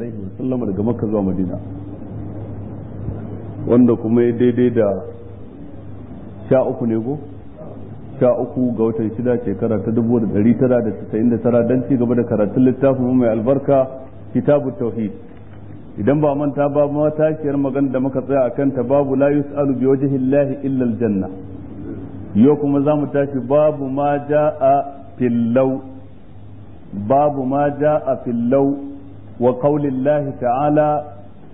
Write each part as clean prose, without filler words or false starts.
alaihi wasallam daga Makka zuwa Madina, wanda kuma ya daidai da 13 ne go 13 ga watan 6 shekara ta 1999 dan ci gaba da karatun littafin mai albarka Kitabut Tauhid. Idan ba manta ba matashiyar magana da muka tsaya akan ta babu la yus'alu bi wajhi llahi illa aljanna. Yau kuma zamu tashi babu ma jaa fil law, babu ma jaa fil law wa qawli llahi ta'ala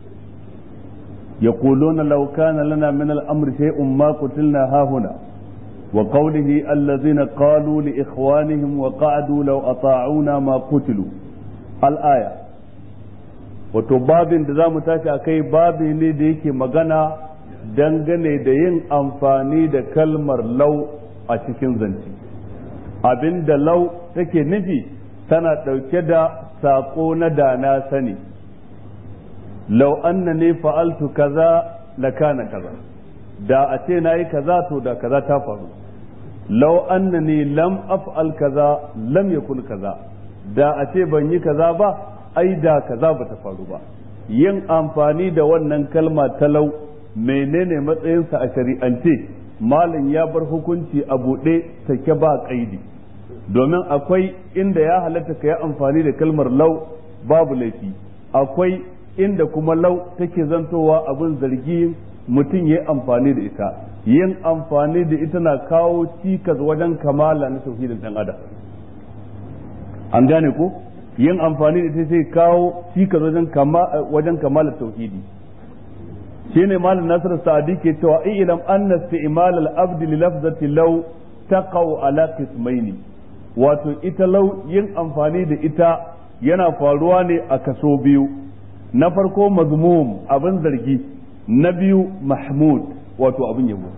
يقولون لو كان لنا من الأمر شيء ما قتلنا هاهنا وقوله الذين قالوا لإخوانهم وقعدوا لو أطاعونا ما قتلوا الآية. wato babin da za mu tashi a kai babi ne da yake magana dangane da yin amfani da kalmar lau a cikin zance. Abinda lau take nufi tana ɗauke da saƙo na da na sani. lau annani fa'altu kaza lakana kaza, da a ce nayi kaza to da kaza ta faru. lau annani lam af'al kaza lam yakun kaza, da a ce ban yi kaza ba ai da kaza bata faru ba. Yin amfani da wannan kalma talau menene matsayinsa a shari'ance? Malam ya bar hukunci a buɗe take ba kaidi, domin akwai inda ya halatta ka yi amfani da kalmar lau babu laifi, akwai inda kuma lau take zantowa abin zargi mutum ya yi amfani da ita. Yin amfani da ita na kawo cikas wajen kamala na tauhidin ɗan adam. An gane ko? Yin amfani da ita sai kawo cikas wajen kamala tauhidi. Shine Malam Nasir Sa'adi ke cewa ilam anna isti'mal al-abd li lafzati law taqaw ala qismaini, wato ita law yin amfani da ita yana faruwa ne a kaso biyu. Na farko mazmum abin zargi, na biyu mahmud wato abin yabo.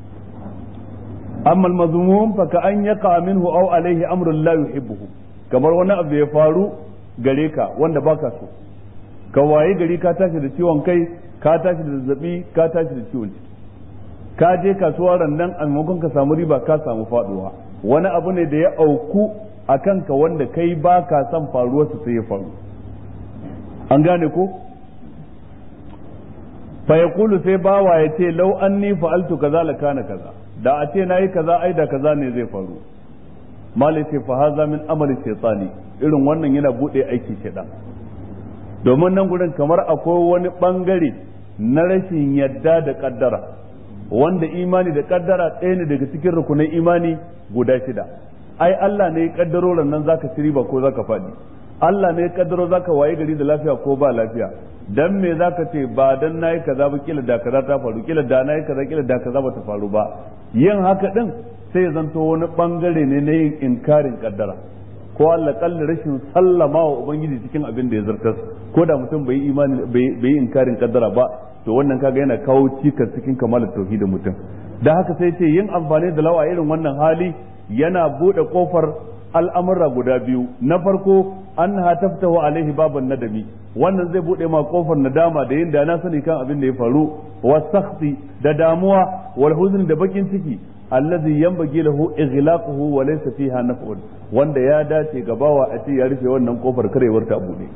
Amma mazmum fa ka an yaqa minhu aw alayhi amrun la yuhibbuhu, kamar wani abu ya faru gare ka wanda baka so, ka waye gari ka tashi da ciwon kai, ka tashi da zazzabi, ka tashi da ciwon ciki, ka je kasuwa rannan a maimakon ka samu riba ka samu faduwa. Wani abu ne da ya auku a kanka wanda kai baka son faruwarsa sai ya faru. An gane ko? Fa yaqulu sai bawa ya ce law anni fa'altu kaza lakana kaza, da a ce nayi kaza ai da kaza ne zai faru. Malai ce fa haza min amali shaytani, irin wannan yana bude aiki shedan. Domin nan gurin kamar akwai wani bangare na rashin yadda da kaddara, wanda imani da kaddara ɗaya ne daga cikin rukunin imani guda 6. Ai Allah ne ya kaddaro nan zaka ci riba ko zaka faɗi, Allah ne ya kaddaro zaka waye gari da lafiya ko ba lafiya. Dan me zaka ce ba dan nayi kaza ba kila da kaza ta faru, kila da nayi kaza kila da kaza ba ta faru ba. Yin haka din sai ya zanto wani bangare ne na yin inkarin kaddara, ko Allah kalli rashin sallama wa ubangiji cikin abin da ya zartas, ko da mutum bai imani bai yi inkarin kaddara ba, to wannan kaga yana kawo cikas cikin kamalar tauhidin mutum. Da haka sai ce yin amfani da lawa irin wannan hali yana bude kofar al'amurra guda biyu. Na farko annaha taftahu alaihi baban nadami, wannan zai bude ma kofar nadama da yin da na sani kan abin da ya faru, wa sakhti da damuwa, wal huzn da bakin ciki, allazi yanbaghi lahu ighlaquhu wa laysa fiha naf'un, wanda ya dace gabawa a ce ya rufe wannan kofar karewar ta bude.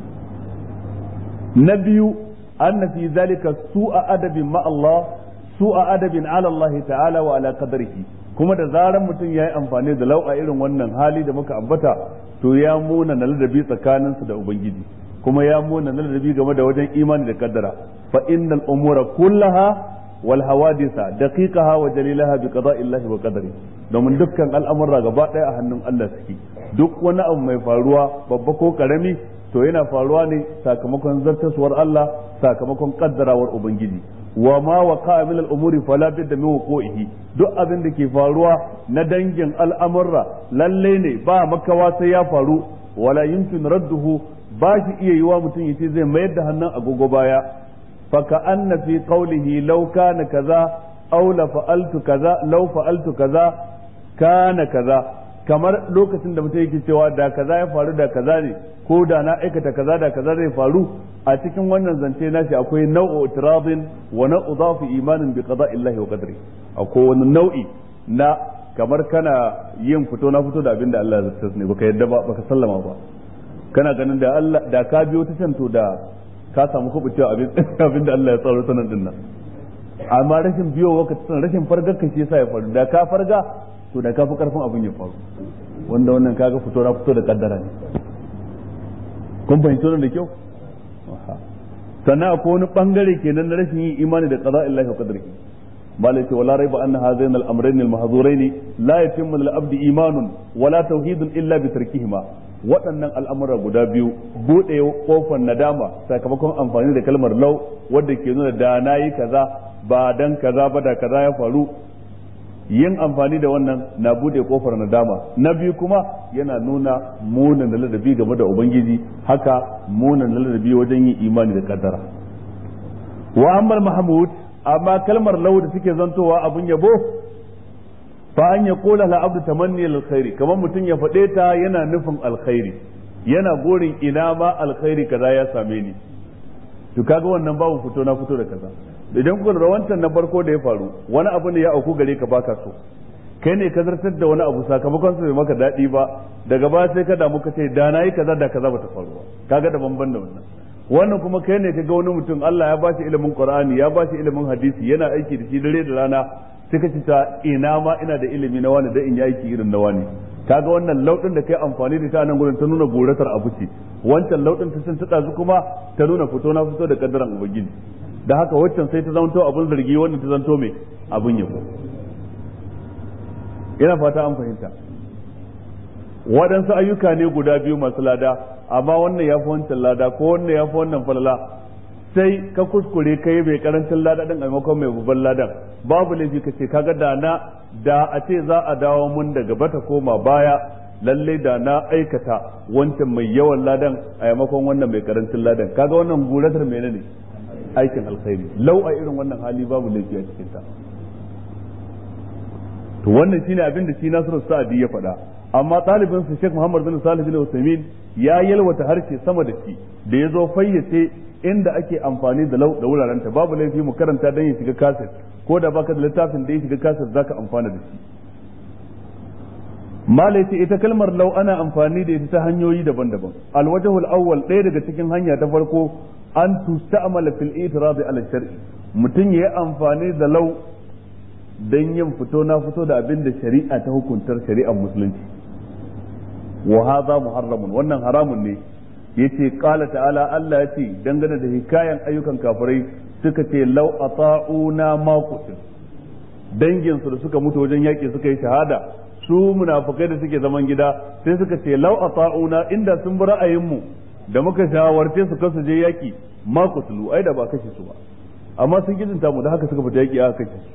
Na biyu anna fi zalika su'a adabin ma Allah, su'a adabin ala Allah ta'ala wa ala qadarihi, kuma da zaran mutum ya yi amfani da lau a irin wannan hali da muka ambata, to ya muna na ladabi tsakaninsu da ubangiji, kuma ya muna na ladabi game da wajen imani da kaddara. Fa innal umura kullaha wal hawadisa daqiqaha wa jalilaha bi qada'illahi wa qadari, domin dukkan al'amura gaba ɗaya a hannun Allah suke. Duk wani abu mai faruwa babba ko karami to yana faruwa ne sakamakon zartaswar Allah, sakamakon kaddarawar ubangiji. wa ma waqa min al-umuri fala bidda min wuqu'ihi, duk abin da ke faruwa na dangin al'amurra lalle ne ba makawa sai ya faru, wala yumkin radduhu, ba shi iya yiwa mutum yace zai mayar da hannun agogo baya. fa ka anna fi qawlihi law kana kaza aw la fa'altu kaza law fa'altu kaza kana kaza, kamar lokacin da mutum yake cewa da kaza ya faru da kaza ne, ko da na aikata kaza da kaza zai faru. A cikin wannan zance nashi akwai nau'u itiradin wa nau'u dhafi imanin bi qada'illahi wa qadri, akwai wani nau'i na kamar kana yin fito na fito da abinda Allah ya zartar ne, baka yadda ba, baka sallama ba. kana ganin da Allah da ka biyo ta can to da ka samu kubucewa abin da Allah ya tsaro sanan din nan, amma rashin biyo wakati rashin fargar ka shi yasa ya faru. Da ka farga to da ka fi karfin abin ya faru, wanda wannan kaga fito na fito da kaddara ne. kun fahimci wannan da kyau? sannan akwai wani bangare kenan na rashin yin imani da qada'illahi wa qadarihi. malai ce wala raiba anna hazain al-amrayn al-mahdhurayn la yatimmu lil-abdi imanun wala tauhidun illa bi tarkihima. waɗannan al'amura guda biyu buɗe kofar nadama sakamakon amfani da kalmar lau, wadda ke nuna da na yi kaza ba dan kaza ba da kaza ya faru. yin amfani da wannan na buɗe kofar nadama. na biyu kuma yana nuna munan da ladabi game da ubangiji, haka munan da ladabi wajen yin imani da kaddara. wa ammal mahmud, amma kalmar lau da take zantowa abun yabo, fa an ya kola la abdu tamanni lil khairi, kamar mutum ya faɗe ta yana nufin alkhairi, yana gorin ina ma alkhairi kaza ya same ni. to kaga wannan babu fito na fito da kaza. idan kuka lura wancan na farko da ya faru, wani abu ne ya auku gare ka baka so, kai ne ka zartar da wani abu sakamakon su bai maka daɗi ba, daga baya sai ka damu ka ce da na yi kaza da kaza bata faru ba. kaga da banban da wannan. wannan kuma kai ne ka ga wani mutum Allah ya bashi ilimin Qur'ani, ya bashi ilimin hadisi, yana aiki da shi dare da rana, sai ka ci ta ina ma ina da ilimi na wani da in yi aiki irin na wani. kaga wannan lauɗin da kai amfani da ta nan gurin ta nuna goratar abu ce, wancan lauɗin ta sun tada su kuma ta nuna fito na fito da kaddaran ubangiji. da haka waccan sai ta zanto abin zargi, wannan ta zanto mai abin yabo. ina fata an fahimta. waɗansu ayyuka ne guda biyu masu lada, amma wannan ya fi wancan lada ko wannan ya fi wannan falala, sai ka kuskure kai mai karancin lada din a maimakon mai babban ladan, babu laifi ka ce kaga da a ce za a dawo mun daga bata koma baya, lalle da na aikata wancan mai yawan ladan a maimakon wannan mai karancin ladan. kaga wannan guratar menene? aikin alkhairi. lau a irin wannan hali babu laifi a cikin ta. to wannan shine abin da shi Nasiru Sa'di ya faɗa. amma ɗalibin sa Sheikh Muhammad bin Salih bin Uthaymeen ya yalwata harshe sama da shi da ya zo fayyace inda ake amfani da lau da wurarenta. babu laifi mu karanta dan ya shiga kaset, ko da baka da littafin da ya shiga kaset zaka amfana da shi. malai ce ita kalmar lau ana amfani da ita ta hanyoyi daban-daban. alwajhul awwal, ɗaya daga cikin hanya ta farko, an tusta'mala fil i'tirad ala shar'i, mutum yayi amfani da lau dan yin fito na fito da abin da shari'a ta hukuntar shari'ar musulunci. wa hadha muharramun, wannan haramun ne. yace qala ta'ala, Allah yace dangane da hikayan ayyukan kafirai suka ce law ata'una ma qutil, dangin su da suka mutu wajen yaki suka yi shahada, su munafikai da suke zaman gida sai suka ce law ata'una, inda sun bi ra'ayin mu da muka shawarce su kasu je yaki ma qutilu, ai da ba kashe su ba, amma sun gidinta mu da haka suka fita yaki aka kashe su.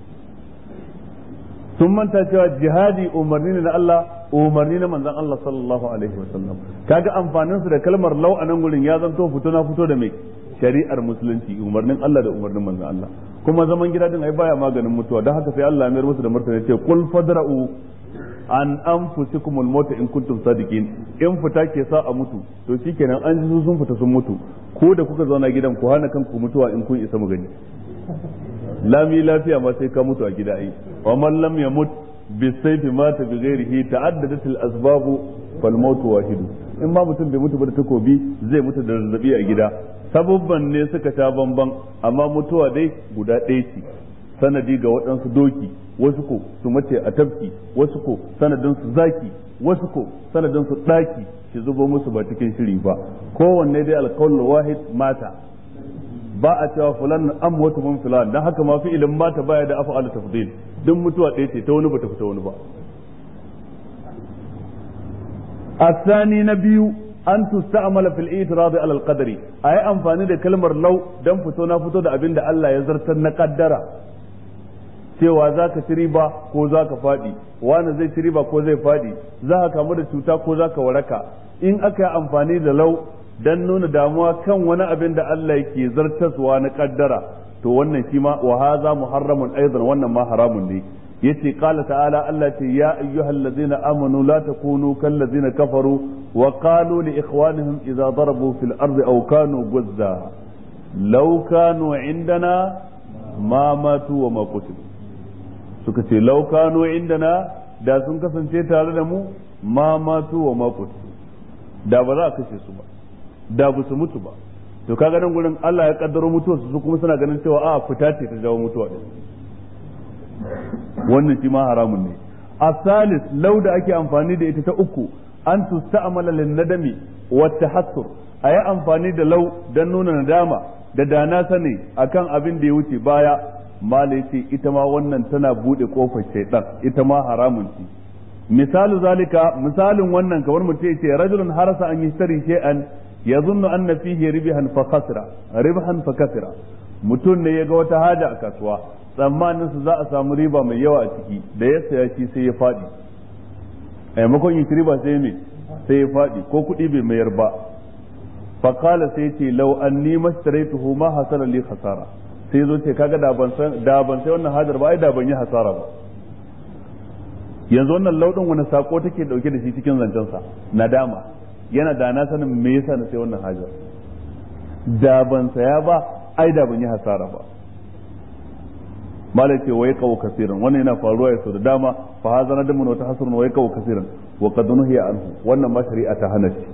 sun manta cewa jihadi umarni ne na Allah, umarni na manzon Allah sallallahu alaihi wasallam. kaga amfanin su da kalmar lau a nan gurin ya zanto fito na fito da mai shari'ar musulunci, umarnin Allah da umarnin manzon Allah. kuma zaman gida din ai baya maganin mutuwa, don haka sai Allah ya mayar musu da martani ce qul fadra'u an anfusikumul mauta in kuntum sadiqin. in fita ke sa a mutu to shikenan an ji sun fita sun mutu, ko da kuka zauna gidan ku hana kanku mutuwa in kun isa mu gani. lami lafiya ma sai ka mutu a gida ai. wa man lam yamut bisayfi mata bi ghairihi ta'addadat al asbab fal maut wahid. in ma mutum bai mutu ba da takobi zai mutu da zazzabi a gida. sababban ne suka ta bamban, amma mutuwa dai guda ɗaya ce. sanadi ga waɗansu doki, wasu ko su mace a tafki, wasu ko sanadin su zaki, wasu ko sanadin su ɗaki ki zubo musu ba cikin shiri ba. kowanne dai alqawl wahid mata, ba a cewa fulan amwatu min fulan, dan haka ma fi'ilin mata baya da af'al tafdil, duk mutuwa ɗaya ce, ta wani bata fita wani ba. asani na biyu, an tusta'mala fil i'tirad ala al-qadari, ayi amfani da kalmar law dan fito na fito da abin da Allah ya zartar na kaddara, cewa zaka ci riba ko zaka fadi, wani zai ci riba ko zai fadi, za ka kamu da cuta ko zaka waraka. in aka yi amfani da law dan nuna damuwa kan wani abin da Allah yake zartaswa na kaddara, to wannan shi ma wa hadha muharramun aidan, wannan ma haramun ne. yace qala ta'ala, Allah ce ya ayyuhallazina amanu la takunu kallazina kafaru wa qalu li ikhwanihim idza darabu fil ardi aw kanu guzza law kanu indana ma matu wa ma qutilu. suka ce law kanu indana, da sun kasance tare da mu ma matu wa ma qutilu, da ba za a kashe su ba, da ba su mutu ba. To kaga nan gurin Allah ya kaddaro mutuwar su kuma suna ganin cewa a fita ce ta jawo mutuwa din, wannan shi ma haramun ne. asalis law da ake amfani da ita ta uku an tusta'mala lin nadami wa tahassur, ayi amfani da law dan nuna nadama da dana sani akan abin da ya wuce baya. malai ce ita ma wannan tana bude kofar shaytan, ita ma haramun ce. misalu zalika, misalin wannan kamar mutum ya ce rajulun harasa an yashtari shay'an yazunnu anna fihi ribhan fa khasira, mutum ne ya ga wata haja a kasuwa tsammanin su za a samu riba mai yawa a ciki, da ya saya shi sai ya fadi, a maimakon yin riba sai ya fadi ko kuɗi bai mayar ba. fa qala sai ce law anni mashtaraytuhu ma hasala li khasara, sai zo ce kaga da ban sai wannan hajar ba ai da ban yi hasara ba. yanzu wannan laudin wani sako take dauke da shi cikin zancensa? nadama, yana da na sanin me yasa na sai wannan hajar, da ban saya ba ai da ban yi hasara ba. malai ce wai kawo kasiran, wannan yana faruwa ya so da dama. fa hazana da mun wata hasrun wai kawo kasiran wa qad nuhiya anhu, wannan ma shari'a ta hana shi.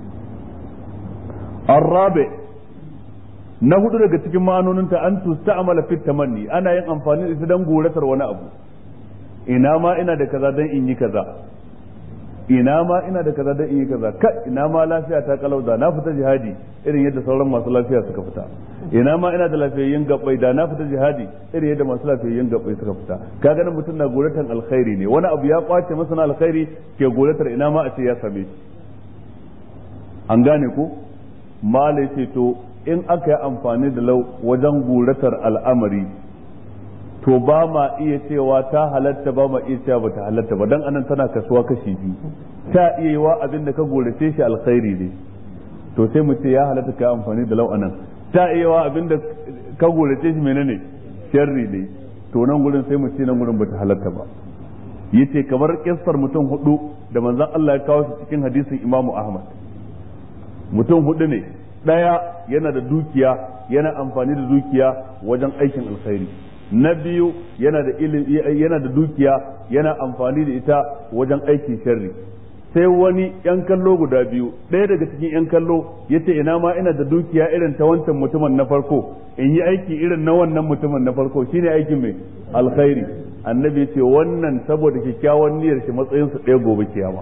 arabi na hudu daga cikin ma'anoninta an tusta'mala fit tamanni, ana yin amfani da ita dan goratar wani abu. ina ma ina da kaza dan in yi kaza, ina ma ina da kaza dan in yi kaza, ina ma lafiya ta kalau da na fita jihadi irin yadda sauran masu lafiya suka fita, ina ma ina da lafiyayyen gabbai da na fita jihadi irin yadda masu lafiyayyen gabbai suka fita. ka ganin mutum na goratan alkhairi ne, wani abu ya kwace masa na alkhairi ke goratar ina ma a ce ya same shi. an gane ko? malai ce to in aka yi amfani da lau wajen goratar al'amari, to ba ma iya cewa ta halatta, ba ma iya cewa bata halatta ba, dan anan tana kasuwa kashi biyu. ta iya yiwa abin da ka gorace shi alkhairi ne, to sai mu ce ya halatta ka amfani da lau anan. ta iya yiwa abin da ka gorace shi menene sharri ne, to nan gurin sai mu ce nan gurin bata halatta ba. yace kamar kissar mutum hudu da manzon Allah ya kawo su cikin hadisin Imam Ahmad. mutum hudu ne, daya yana da dukiya, yana amfani da dukiya wajen aikin alkhairi. na biyu yana da ilimi, yana da dukiya, yana amfani da ita wajen aikin sharri. sai wani yan kallo guda biyu, ɗaya daga cikin yan kallo yace ina ma ina da dukiya irin ta wancan mutumin na farko, in yi aiki irin na wannan mutumin na farko, shine aikin mai alkhairi. annabi yace wannan saboda kyakkyawan niyyar shi matsayin su ɗaya gobe kiyama.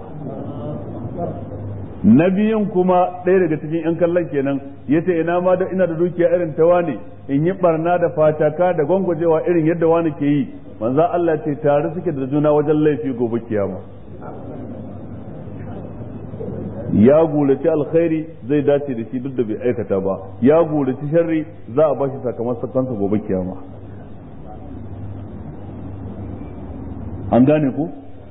na biyun kuma ɗaya daga cikin yan kallon kenan yace ina ma da ina da dukiya irin ta wani, in yi barna da fataka da gwangwajewa irin yadda wani ke yi. manzo Allah ce tare suke da juna wajen laifi gobe kiyama. ya gulaci alkhairi zai dace da shi duk da bai aikata ba, ya gulaci sharri za a bashi sakamakon gobe kiyama. an gane ku?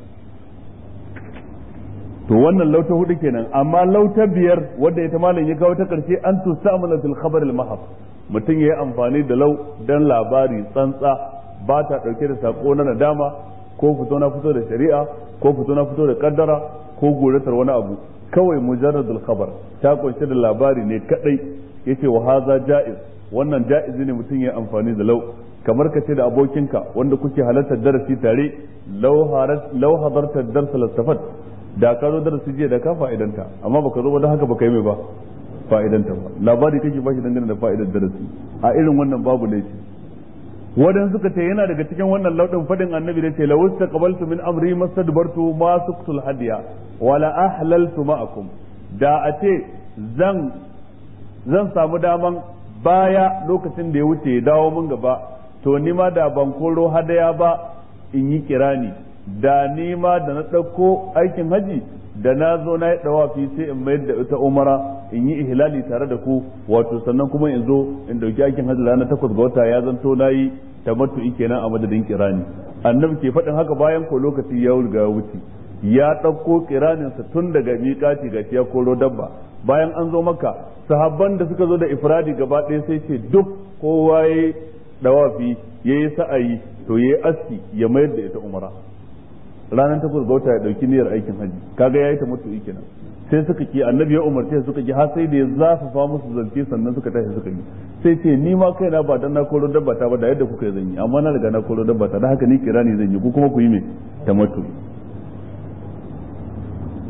to wannan lauta hudu kenan. amma lauta biyar wadda ita malam ya kawo ta karshe an tustamala fil khabar al mahab, mutum yayi amfani da lau dan labari tsantsa, ba ta dauke da sako na nadama ko fito na fito da shari'a ko fito na fito da kaddara ko goratar wani abu, kawai mujarradul khabar, ta kunshe da labari ne kadai. yace wa haza jaiz, wannan jaizi ne mutum yayi amfani da lau. kamar ka ce da abokinka wanda kuke halartar darasi tare, law hadarta darsa lastafat, da ka zo darasi jiya da ka fa'idanta, amma baka zo ba don haka baka yi mai ba fa'idanta ba. labari kake ba shi dangane da fa'idar darasi, a irin wannan babu laifi. wadan suka ce yana daga cikin wannan laudin fadin annabi da ce law istaqbaltu min amri mastadbartu ma suqtul hadiya wala ahlaltu ma'akum, da a ce zan samu daman baya lokacin da ya wuce ya dawo mun gaba, to ni ma da ban koro hadaya ba in yi kirani, da ni ma da na ɗauko aikin haji da na zo na yi ɗawafi sai in mayar da ita umara in yi ihlali tare da ku, wato sannan kuma in zo in ɗauki aikin haji ranar 8 ga wata, ya zanto na yi tamattu'i kenan a madadin kirani. annabi ke faɗin haka bayan ko lokaci ya riga ya wuce, ya ɗauko kiraninsa tun daga miƙati ga ya koro dabba. bayan an zo maka, sahabban da suka zo da ifradi gaba ɗaya sai ce duk kowa ya yi ɗawafi ya yi sa'ayi to ya yi aski ya mayar da ita umara ranar 8 ga wata ya dauki niyyar aikin haji, kaga yayi ta mutu kenan. sai suka ki, annabi ya umarce suka ki, har sai da ya zafafa musu zance sannan suka tashi suka yi. sai ce ni ma kaina ba dan na koro dabba ta ba da yadda kuka yi zan yi, amma na riga na koro dabba ta, da haka ni kirani zan yi, ku kuma ku yi me ta mutu.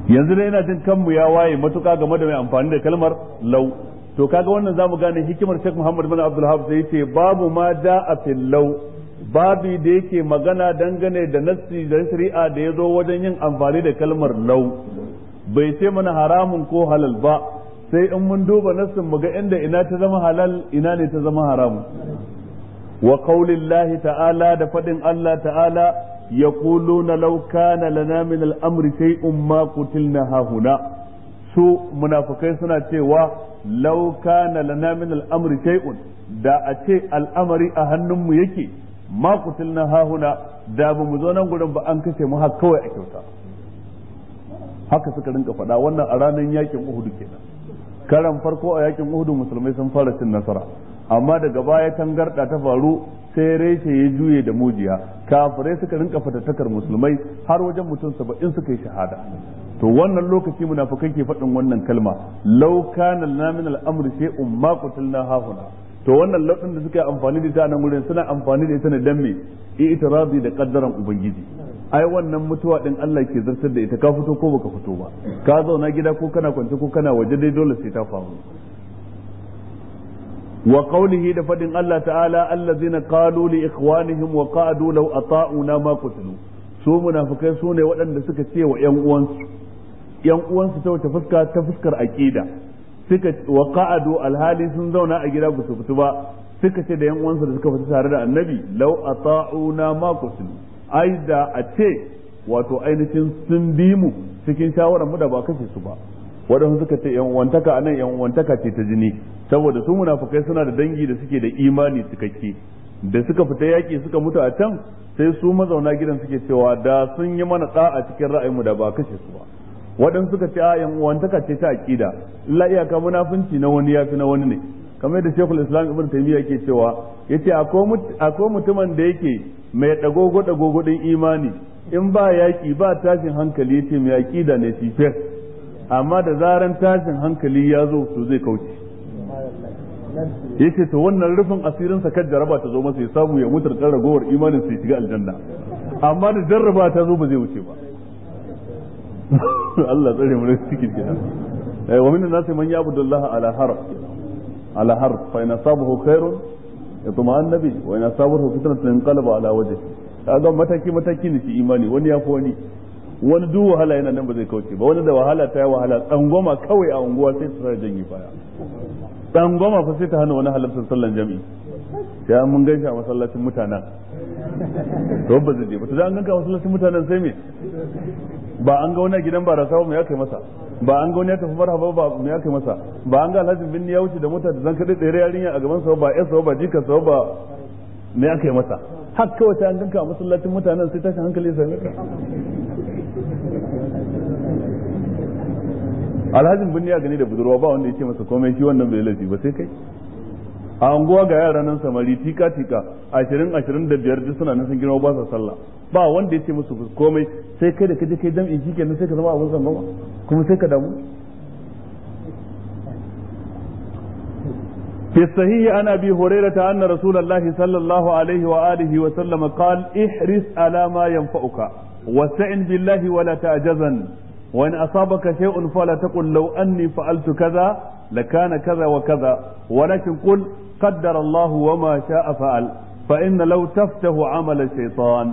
yanzu dai ina jin kanmu ya waye matuƙa game da mai amfani da kalmar law. To kaga wannan zamu gane hikimar Sheikh Muhammad bin Abdul Wahhab sai yace babu ma da'a fil law, babi da yake magana dangane da nassi da shari'a da yazo wajen yin amfani da kalmar law. Bai ce mana haramun ko halal ba, sai in mun duba nassin mu ga inda ina ta zama halal ina ne ta zama haramun. Wa qaulillahi ta'ala da fadin Allah ta'ala yaquluna law kana lana min al-amri shay'un ma qutilna hahuna. Su munafikai suna cewa law kana lana min al-amri shay'un, da a ce al'amari a hannunmu yake ma qutilna hahuna, da ba mu zo nan gurin ba an kashe mu har kawai a kyauta. Haka suka rinka faɗa wannan a ranar yakin Uhud kenan. Karan farko a yakin Uhud musulmai sun fara cin nasara, amma daga baya tangarda ta faru sai reshe ya juye da mujiya, kafirai suka rinka fatattakar musulmai har wajen mutum 70 suka yi shahada. To wannan lokaci munafikai ke faɗin wannan kalma law kana lana min al-amri shay'un ma qutilna hahuna. To wannan lafin da suka yi amfani da ita nan gurin suna amfani da ita ne dan me i'tirazi da kaddaran ubangiji. Ai wannan mutuwa din Allah ke zartar da ita, ka fito ko baka fito ba, ka zauna gida ko kana kwance ko kana waje dai dole sai ta faru. Wa qawlihi da fadin Allah ta'ala allazina qalu li ikhwanihim wa qa'adu law ata'una ma qutilu. Su munafikai su ne waɗanda suka ce wa ƴan uwansu ta wata fuska, ta fuskar aqida, suka wa qa'adu alhali sun zauna a gida ba su fito ba, suka ce da ƴan uwansu da suka fita tare da annabi law ata'una ma qutilu, ai da a ce wato ainihin sun bi mu cikin shawarar mu da ba kashe su ba. Waɗansu suka ce yan uwantaka anan yan uwantaka ce ta jini, saboda su munafukai suna da dangi da suke da imani cikakke, da suka fita yaki suka mutu a can sai su mazauna gidan suke cewa da sun yi mana da'a cikin ra'ayinmu da ba kashe su ba. Waɗansu suka ce a yan uwantaka ce ta aqida, illa iyaka munafunci na wani yafi na wani ne, kamar da Sheikhul Islam Ibn Taymiyyah yake cewa yace akwai mutumin da yake mai dagogo din imani, in ba yaki ba tashin hankali yace mai aqida ne shi fes, amma da zaran tashin hankali ya zo to zai kauce. Yace to wannan rufin asirin sa kan jaraba ta zo masa ya samu ya mutar kan ragowar imanin sai shiga aljanna, amma da jarraba ta zo ba zai wuce ba. Allah tsare mu cikin kenan. Wa min an-nas man ya'budu Allah ala harf fa in asabahu khairun yatma'anna bi wa in asabahu fitnatun inqalaba ala wajhihi. Kaga mataki ne shi imani, wani ya fi wani duk wahala yana nan ba zai kauce ba, wani da wahala ta yi wahala tsangwama kawai a unguwa sai su sa janyi baya, tsangwama fa sai ta hana wani halartar sallan jami'i, sai mun gaishe a masallacin mutanen to ba zai je ba, to da an ganka masallacin mutanen sai me, ba an ga wani gidan barasa ba me ya kai masa, ba an ga wani ya tafi marhaba ba me ya kai masa, ba an ga Alhaji Binni ya wuce da mota da zan kaɗai tsere yarinya a gaban sa ba yasa ba jika sa ba me ya kai masa, har kawai sai an ganka a masallacin mutanen sai tashin hankali ya same ka. Alhajin Binni ya gani da budurwa ba wanda ya ce masa komai, shi wannan bai laifi ba sai kai. A unguwa ga yara nan samari tika 20-25 duk suna nan sun girma ba sa sallah, ba wanda ya ce musu komai, sai kai da kaje kai jam'i shikenan sai ka zama abun sallama kuma sai ka damu. في الصحيح عن ابي هريره ان رسول الله صلى الله عليه واله وسلم قال احرص على ما ينفعك واستعن بالله ولا تعجزن وان اصابك شيء فلا تقل لو اني فعلت كذا لكان كذا وكذا ولكن قل قدر الله وما شاء فعل فان لو تفتح عمل الشيطان.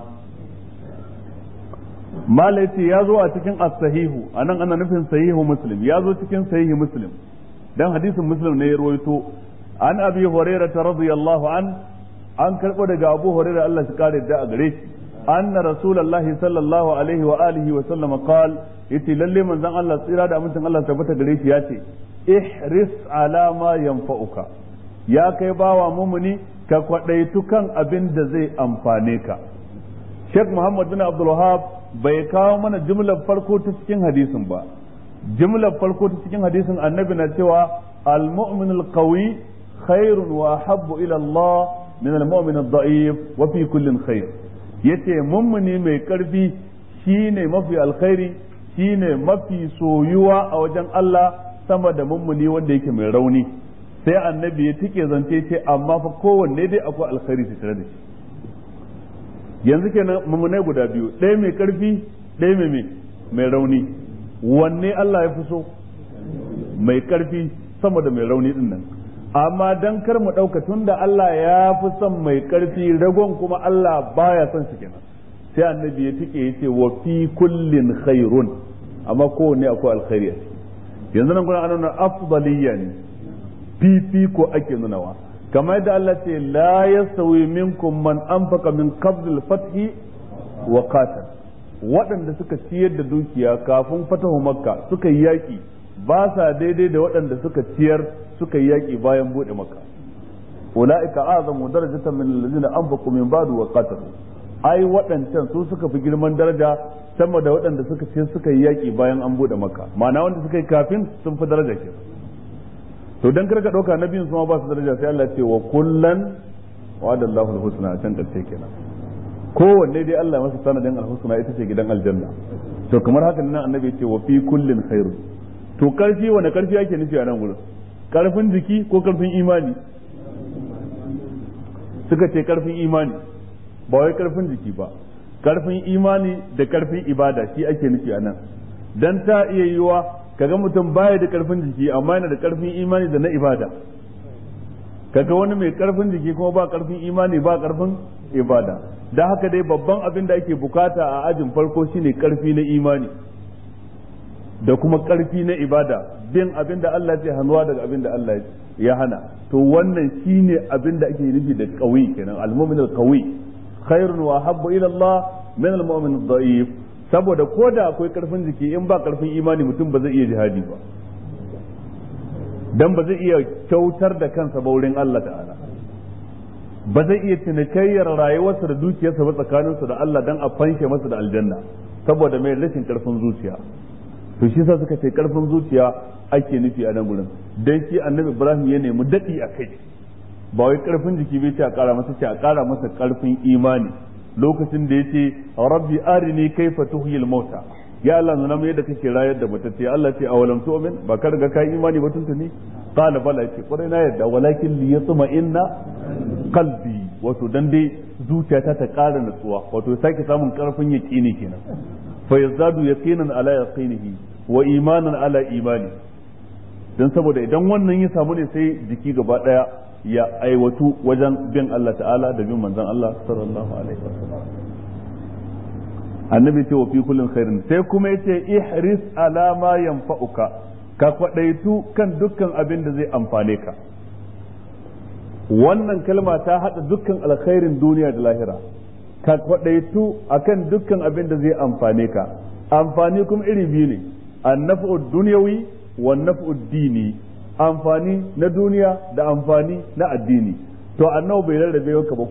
ما ليتي يازو a cikin as-sahihu, anan ana nufin sahihu muslim, yazo cikin sahihi muslim dan hadisin muslim ne ya rawaito an abi hurairah radiyallahu an karbo daga abu hurairah Allah shi kare da a gare shi anna rasulullahi sallallahu alaihi wa alihi wa sallam qala yace lalle manzon Allah tsira da amincin Allah tabbata gare shi yace ihris ala ma yanfa'uka, ya kai bawa mumuni ka kwadaitu kan abin da zai amfane ka. Sheikh Muhammad bin Abdul Wahhab bai kawo mana jumlar farko ta cikin hadisin ba. Jumlar farko ta cikin hadisin annabi na cewa al-mu'min al-qawi khairun wa habbu ila Allah min al-mu'min ad-da'if wa fi kullin khair. Yace mummuni mai karfi shine mafi alkhairi, shine mafi soyuwa a wajen Allah sama da mummuni wanda yake mai rauni. Sai annabi ya tike zance ce amma fa kowanne dai akwai alkhairi tare da shi. Yanzu kenan mummunai guda biyu, ɗaya mai karfi ɗaya mai rauni. wanne Allah ya fi so mai karfi sama da mai rauni din nan amma dan kar mu dauka tunda Allah ya fi son mai karfi ragon kuma Allah baya son shi kenan sai annabi ya tike yace wa fi kullin khairun amma kowanne akwai alkhairi yanzu nan gurin anuna afdaliyya ne fifi ko ake nunawa kamar yadda Allah ce la yasawi minkum man anfaqa min qabl al-fath wa qatal waɗanda suka ciyar da dukiya kafin fatahu makka suka yi yaki ba sa daidai da waɗanda suka ciyar suka yi yaki bayan bude makka ulaika azamu darajatan min allazina anfaqu min ba'du wa qatalu ai waɗancan su suka fi girman daraja sama da waɗanda suka ciyar suka yi yaki bayan an bude makka ma'ana wanda suka yi kafin sun fi daraja kenan to dan karka dauka nabiyin su ma ba su daraja sai Allah ya ce wa kullan wa'adallahu al-husna can karshe kenan kowanne dai Allah masa sanadin al-husna ita ce gidan aljanna to kamar haka nan annabi ya ce wa fi kullin khairun to karfi wanda karfi ake nufi a nan gurin karfin jiki ko karfin imani suka ce karfin imani ba wai karfin jiki ba karfin imani da karfin ibada shi ake nufi a nan dan ta iya yiwa kaga mutum baya da karfin jiki amma yana da karfin imani da na ibada kaga wani mai karfin jiki kuma ba karfin imani ba karfin ibada da haka dai babban abin da ake bukata a ajin farko shine karfi na imani da kuma karfi na ibada bin abin da Allah ya hannuwa daga abin da Allah ya hana to wannan shine abin da ake nufi da qawi kenan al-mu'min al-qawi khairun wa habbu ila Allah min al-mu'min ad-da'if saboda ko da akwai karfin jiki in ba karfin imani mutum ba zai iya jihadi ba dan ba zai iya kyautar da kansa ba wurin Allah ta'ala ba zai iya cinikayyar rayuwarsa da dukiyarsa ba tsakaninsa da Allah dan a fanshe masa da aljanna saboda mai rashin karfin zuciya to shi sa suka ce karfin zuciya ake nufi a nan gurin dan shi annabi Ibrahim ya nemi dadi a kai ba wai karfin jiki bai ce a kara masa ce a kara masa karfin imani lokacin da yace rabbi arini kaifa tuhyil mauta ya Allah nuna mu yadda kake rayar da matacce Allah ce awalam tu'min ba ka riga kai imani ba tuntuni qala bala yace kwarai na yadda walakin li yatma inna qalbi wato dan dai zuciyata ta ƙara nutsuwa wato sake samun karfin yaqini kenan fa yazadu yaqinan ala yaqinihi wa imanan ala imani dan saboda idan wannan ya samu ne sai jiki gaba daya ya aiwatu wajen bin Allah ta'ala da bin manzon Allah sallallahu alaihi wasallam annabi ce wa fi kullin khairin sai kuma yace ihris ala ma yanfa'uka ka kwadaitu kan dukkan abin da zai amfane ka wannan kalma ta hada dukkan alkhairin duniya da lahira ka kwadaitu akan dukkan abin da zai amfane ka amfani kuma iri biyu ne an-naf'u dunyawi wan naf'u dini amfani na duniya da amfani na addini to annabi bai rarrabe ka ba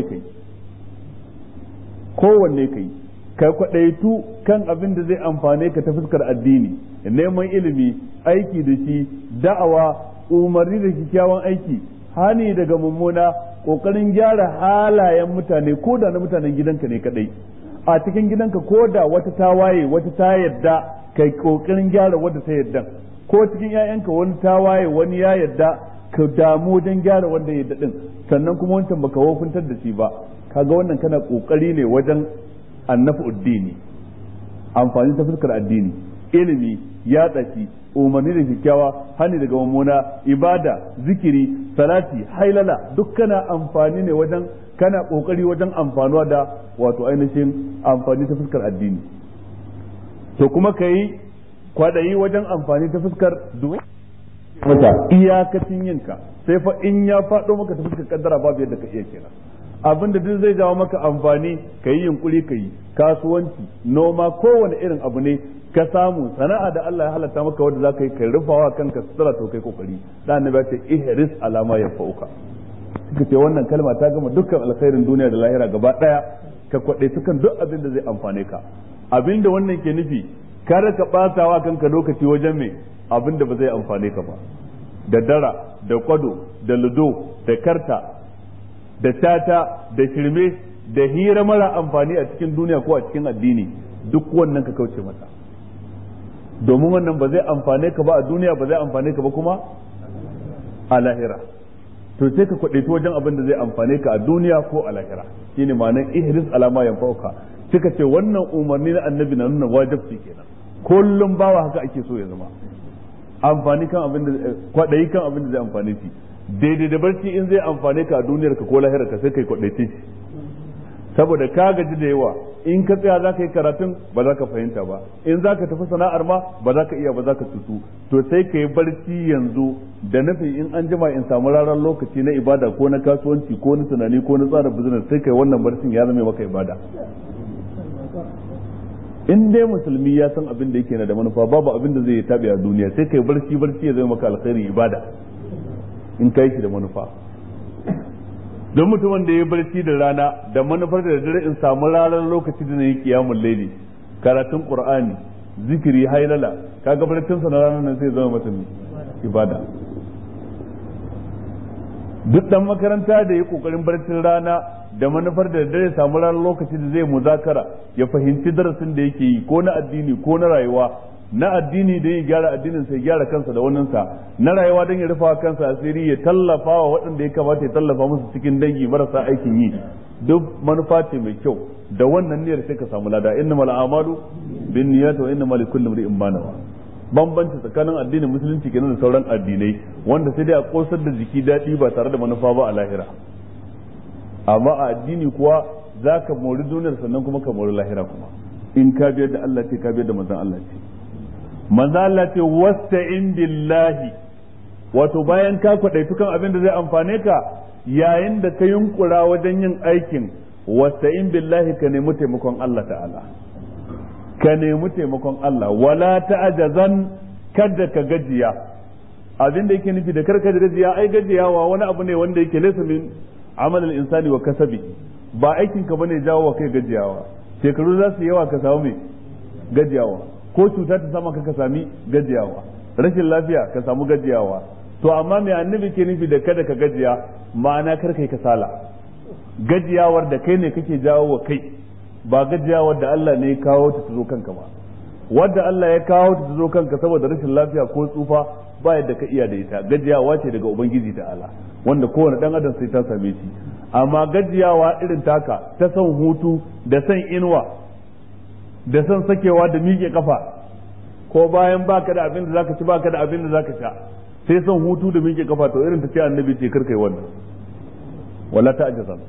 kowanne kai ka kwadaitu kan abin da zai amfane ka ta fuskar addini neman ilimi aiki da shi da'awa umarni da kyakkyawan aiki hani daga mummuna kokarin gyara halayen mutane ko da na mutanen gidanka ne kadai a cikin gidanka ko da wata ta waye wata ta yadda kai kokarin gyara wadda ta yadda ko cikin ƴaƴanka wani ta waye wani ya yadda ka damu wajen gyara wanda ya yadda din sannan kuma wancan baka wofintar da shi ba kaga wannan kana kokari ne wajen annafu addini amfani ta fuskar addini ilimi ya tsaki umarni da kyakkyawa hani daga mummuna ibada zikiri salati hailala duk kana amfani ne wajen kana kokari wajen amfanuwa da wato ainihin amfani ta fuskar addini to kuma kai kwadayi wajen amfani ta fuskar wata iyakacin yinka sai fa in ya faɗo maka ta fuskar kaddara babu yadda ka iya kenan abin da duk zai jawo maka amfani ka yi yunkuri ka yi kasuwanci noma kowane irin abu ne ka samu sana'a da Allah ya halatta maka wanda za ka yi kai rufawa kanka sutura to kai kokari da annabi ya ce ihris alama ya fauka suka ce wannan kalma ta gama dukkan alkhairin duniya da lahira gaba daya ka kwade kan duk abin da zai amfane ka abin da wannan ke nufi kar ka batawa kanka lokaci wajen me abin da ba zai amfane ka ba da dara da kwado da ludo da karta da tata da shirme da hira mara amfani a cikin duniya ko a cikin addini duk wannan ka kauce masa domin wannan ba zai amfane ka ba a duniya ba zai amfane ka ba kuma a lahira to sai ka kwadaito wajen abin da zai amfane ka a duniya ko a lahira shine ma'anar ihris alama yanfa'uka kika ce wannan umarni na annabi na nuna wajibi kenan kullum bawa haka ake so ya zama, amfani kan abin da kwadayi kan abin da zai amfane shi. Daidai da barci in zai amfane ka a duniyar ka ko lahirar ka sai kai kwadaice shi, saboda ka gaji da yawa in ka tsaya za ka yi karatun ba za ka fahimta ba, in za ka tafi sana'ar ma ba za ka iya ba za ka tutu, to sai ka yi barci yanzu da nufin in an jima in samu ranar lokaci na ibada ko na kasuwanci ko na tunani ko na tsara business, sai ka yi wannan barcin ya zama maka ibada. In dai musulmi ya san abin da yake na da manufa babu abin da zai yi tabi a duniya, sai ka yi barci ya zama maka alkhairi ibada in ka yi shi da manufa. Don mutumin da ya barci da rana da manufar da dare in samu ranar lokaci da na yi kiyamun laili, karatun qur'ani, zikiri, hailala, kaga barcin sa na ranar nan sai zama masa ibada. Duk dan makaranta da ya kokarin barcin rana da manufar da dare samu ranar lokaci da zai muzakara ya fahimci darasin da yake yi ko na addini ko na rayuwa, na addini da ya gyara addinin sai gyara kansa da wannan sa, na rayuwa don ya rufa kansa asiri ya tallafa wa waɗanda ya kamata ya tallafa musu cikin dangi marasa aikin yi, duk manufa ce mai kyau. Da wannan niyyar sai ka samu lada. Innamal a'malu binniyati wa innamal likulli imrin ma nawa. Bambanci tsakanin addinin musulunci kenan da sauran addinai wanda sai dai a kosar da jiki daɗi ba tare da manufa ba a lahira. Amma a addini kuwa za ka mori duniyar sannan kuma ka mori lahira kuma, in ka biyar da Allah ce ka biyar da manzon Allah ce. Manzo Allah ce wasta'in billahi, wato bayan ka kwadaitu kan abin da zai amfane ka, yayin da ka yunkura wajen yin aikin wasta'in billahi ka nemi taimakon Allah ta'ala, ka nemi taimakon Allah, wala ta'jazan, kada ka gajiya. Abin da yake nufi da karka da gajiya, ai gajiyawa wani abu ne wanda yake laysa min amalul insani wa kasabi, ba aikin ka bane jawo wa kai gajiyawa. Shekaru za su yawa ka samu mai gajiyawa, ko cuta ta sama ka sami gajiyawa, rashin lafiya ka samu gajiyawa. To amma mai annabi ke nufi da kada ka gajiya, ma'ana kar kai kasala. Gajiyawar da kai ne kake jawo wa kai, ba gajiyawar da Allah ne ya kawo ta zo kanka ba. Wadda Allah ya kawo ta zo kanka saboda rashin lafiya ko tsufa ba yadda ka iya da ita, gajiyawa ce daga Ubangiji ta'ala wanda kowane dan adam sai ta same shi. Amma gajiyawa irin taka ta son hutu da son inuwa da son sakewa da miƙe kafa, ko bayan baka da abin da zaka ci baka da abin da zaka sha, sai son hutu da miƙe kafa, to irin ta ce annabi ce karkai wannan. wala ta'jazan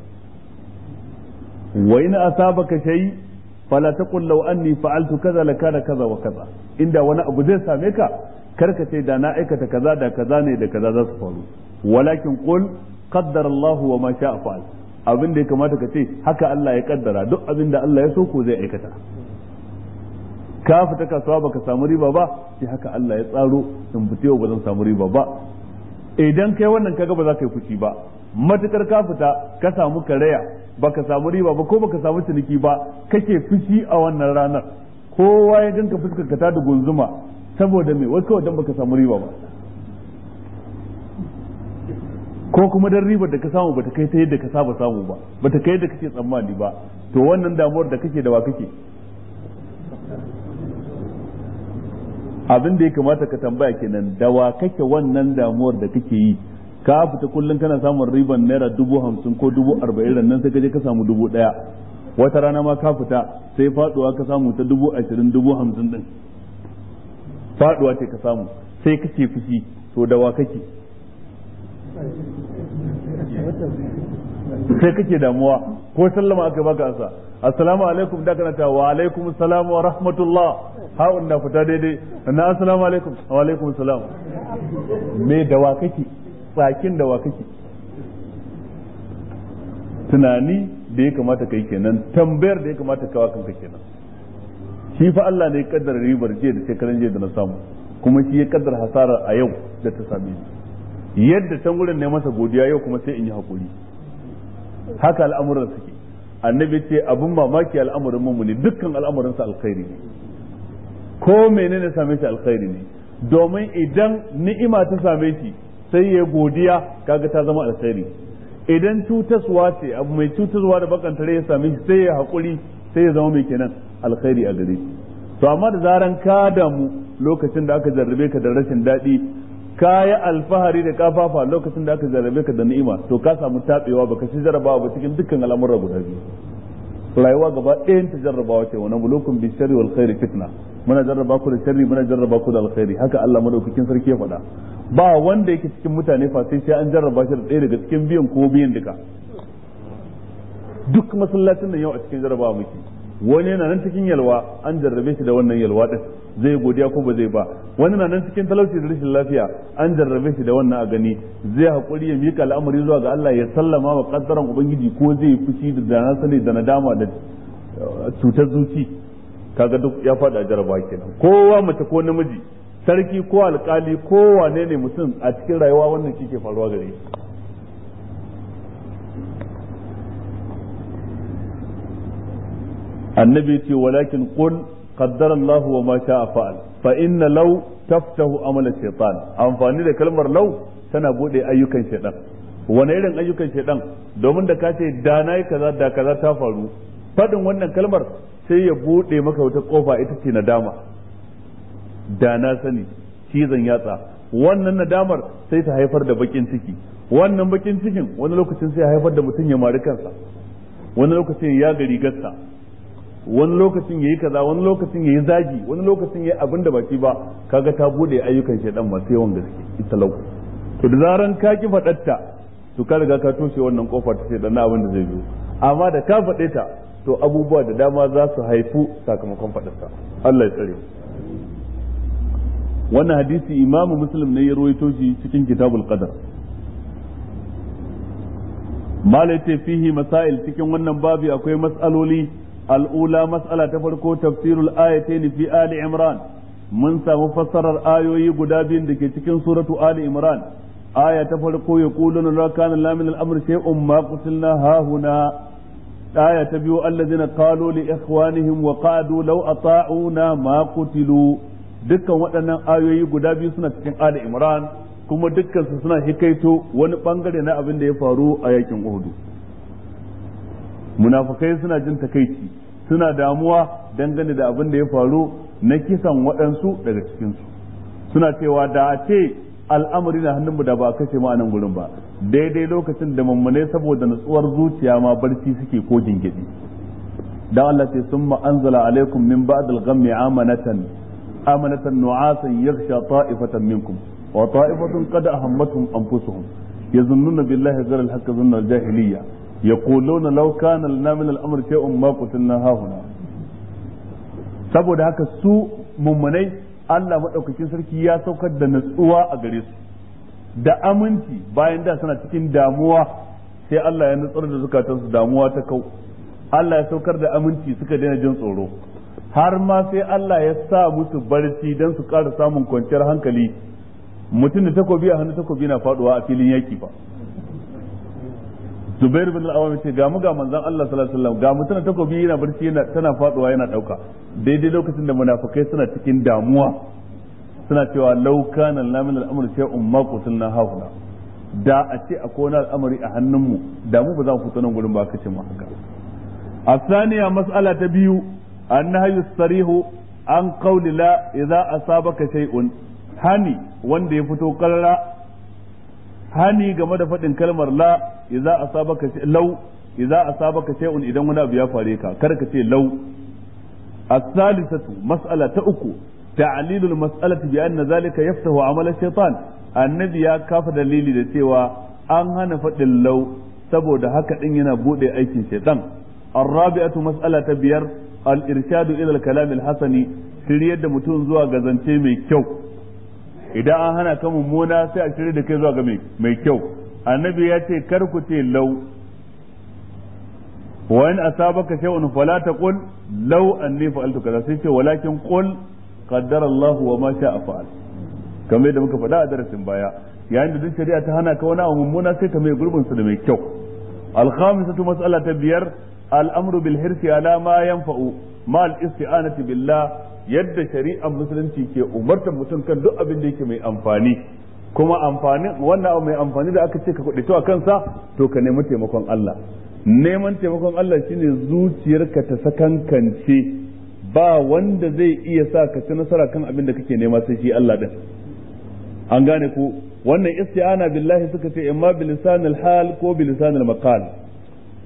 wa in asabaka shay fala taqul law anni fa'altu kaza lakana kaza wa kaza. Inda wani abu zai same ka karka ce da na aikata kaza da kaza ne da kaza za su faru, walakin qul qaddara Allah wa ma sha'a fa'al. Abin da ya kamata ka ce haka Allah ya kaddara, duk abin da Allah ya so ko zai aikata. Ka fita kasuwa baka samu riba ba, sai haka Allah ya tsaro in fita ba zan samu riba ba. Idan kai wannan kaga ba za ka yi fushi ba, matukar ka fita ka samu karaya baka samu riba ba ko baka samu ciniki ba, kake fushi a wannan ranar, kowa ya ganka fuskar ka ta da gunzuma saboda me, wai kawai dan baka samu riba ba, ko kuma dan ribar da ka samu bata kai ta yadda ka saba samu ba, bata kai yadda kake tsammani ba, to wannan damuwar da kake da wa kake? Abin da ya kamata ka tambaya kenan, da wa kake wannan damuwar da kake yi? Ka fita kullum kana samun riban naira 50,000 ko 40,000, nan sai ka je ka samu 1,000. Wata rana ma ka fita sai faduwa ka samu ta 20,000 50,000 din, faduwa ce ka samu sai kake fushi, to da wa kake? Sai kake damuwa, ko sallama aka baka asa assalamu alaikum da kana ta wa alaikum assalam wa rahmatullah, ha'un na fita daidai na assalamu alaikum wa alaikum assalam. Me da wa kake? Tsakin da wa kake? Tunani da ya kamata kai kenan, tambayar da ya kamata kawa kanka kenan. Shi fa Allah ne ya kaddara ribar jiya da shekaran jiya da na samu, kuma shi ya kaddara hasara a yau da ta same ni. Yadda can gurin ne masa godiya, yau kuma sai in yi hakuri. Haka al'amuran suke. Annabi ce abun mamaki al'amuran mummuni, dukkan al'amuransa alkhairi ne, ko menene same shi alkhairi ne, domin idan ni'ima ta same shi sai ya godiya, kaga ta zama alkhairi. Idan cutaswa ce, abu mai cutaswa da bakantare ya same shi sai ya hakuri, sai ya zama mai kenan alkhairi a gare shi. To amma da zaran ka damu lokacin da aka jarrabe ka da rashin daɗi, ka yi alfahari da kafafa lokacin da aka jarrabe ka da ni'ima, to ka samu tabewa, baka ci jarabawa ba cikin dukkan al'amura guda biyu. rayuwa gaba ɗayan ta jarrabawa ce wa nabluukum bi sharri wal khairi fitna, muna jarraba ku da sharri muna jarraba ku da alkhairi, haka Allah madaukakin sarki ya faɗa. Ba wanda yake cikin mutane fa sai an jarraba shi da ɗaya daga cikin biyan ko biyan duka. Duk masallacin nan yau a cikin jarrabawa muke, wani yana nan cikin yalwa an jarrabe shi da wannan yalwa din, zai godiya ko ba zai ba. Wani na nan cikin talauci da rashin lafiya an jarrabe shi da wannan a gani, zai hakuri ya mika al'amari zuwa ga Allah ya sallama wa kaddaran ubangiji ko zai fushi da dana sani da nadama da cutar zuci. Kaga duk ya faɗa jarraba kenan. Kowa mace ko namiji, sarki ko alkali ko wane ne mutum a cikin rayuwa wannan shi ke faruwa gare shi. annabi ce walakin qul qaddara Allah wa ma sha'a fa'al fa inna law taftahu amala shaytan. Amfani da kalmar law tana bude ayyukan shaytan. Wani irin ayyukan shaytan? Domin da ka ce da nayi kaza da kaza ta faru, fadin wannan kalmar sai ya bude maka wata kofa, ita ce nadama. Da na sani, cizon yatsa, wannan nadamar sai ta haifar da bakin ciki. Wannan bakin cikin wani lokacin sai ya haifar da mutum ya mari kansa, wani lokacin ya gari gassa, wani lokacin yayi kaza, wani lokacin yayi zagi, wani lokacin yayi abin da baki ba. Kaga ta bude ayyukan shedan masu yawan gaske ita lau. To da zaran ka ki fadatta, to ka riga ka toshe wannan kofar ta shedan na abin da zai biyo. Amma da ka fade ta, to abubuwa da dama za su haifu sakamakon fadarta. Allah ya tsare. Wannan hadisi Imam Muslim ne ya rawaito shi cikin Kitabul Qadar. Malaita fihi masail, cikin wannan babi akwai mas'aloli. الأولى مسألة تفرقوا تفسير الآيتين في آل عمران. من سمفسر الآيوي قدابين دكي تكن سورة آل عمران. آية تفرقوا يقولون لا كان لا من الأمر شيء ما قتلنا هاهنا. آية تبيو الذين قالوا لإخوانهم وقعدوا لو أطاعونا ما قتلوا. دكا وأنا آيوي قدابين سنة تكن آل عمران. كما دكا سنة حكيتو ونبانغرنا أبن دي فارو آياتهم أهدو. Munafukai suna jin takaici, suna damuwa dangane da abin da ya faru na kisan waɗansu daga cikinsu. Suna cewa da a ce al'amari na hannunmu da ba a kashe mu a nan gurin ba, daidai lokacin da mummune saboda natsuwar zuciya ma barci suke ko gingidi. Dan Allah ce summa anzala alaikum min ba'dil ghammi amanatan nu'asan yaghsha ta'ifatan minkum wa ta'ifatun qad ahammatuhum anfusuhum yazunnuna billahi ghayra al-haqqi dhanna al-jahiliyya yaquluna law kana lana min al-amri shay'un ma qutilna hahuna. Saboda haka su mummunai Allah madaukakin sarki ya saukar da natsuwa a gare su da aminci bayan da suna cikin damuwa, sai Allah ya nutsar da zukatansu, damuwa ta kau. Allah ya saukar da aminci, suka daina jin tsoro, har ma sai Allah ya sa musu barci don su ƙara samun kwanciyar hankali. Mutum da takobi a hannu, takobi na faduwa a filin yaki ba. Zubair bin al-Awwam ce ga mu ga manzon Allah sallallahu alaihi wasallam, ga mutum takobi yana barci, tana faduwa yana dauka, daidai lokacin da munafikai suna cikin damuwa, suna cewa law kana lana min al-amri shay'un ma qutilna hauna. Da a ce akwai wani al'amari a hannunmu da mu ba za mu fito nan gurin ba, kace mu haka. الثانية مسألة تبيو النهي الصريح عن قول لا إذا أصابك شيء. hani wanda ya fito karara, hani game da faɗin kalmar la idza asabaka shay'un idan wani abu ya fare ka, kar ka ce law. as-salisatu mas'ala ta uku ta'lilul mas'alati bi anna zalika yaftahu amala shaytan. annabi ya kafa dalili da cewa an hana faɗin law saboda haka din yana bude aikin shaytan. الرابعة مسألة بير الإرشاد إلى الكلام الحسن. shirye da mutum zuwa ga zance mai kyau. Idan an hana ka mummuna sai a shirye da kai zuwa ga mai kyau. Annabi ya ce kar ku ce law, wa in asabaka shay'un fala taqul law anni fa'altu kaza, sai ce walakin qul qaddara Allahu wa ma sha'a fa'al. kamar da muka faɗa a darasin baya, yayin da duk shari'a ta hana ka wani abu mummuna sai ka mai gurbin su da mai kyau. al-khamisatu mas'alata biyar الأمر بالحرص على ما ينفع مع الاستعانة بالله. yadda shari'ar musulunci ke umartar mutum kan duk abin da yake mai amfani, kuma amfanin wannan abu mai amfani da aka ce ka kuɗi a kansa, to ka nemi taimakon Allah. Neman taimakon Allah shine zuciyarka ta sakankance, ba wanda zai iya sa ka ci nasara kan abin da kake nema sai shi Allah din. An gane ku wannan isti'ana billahi suka ce imma bilisanil hal ko bilisanil maqal.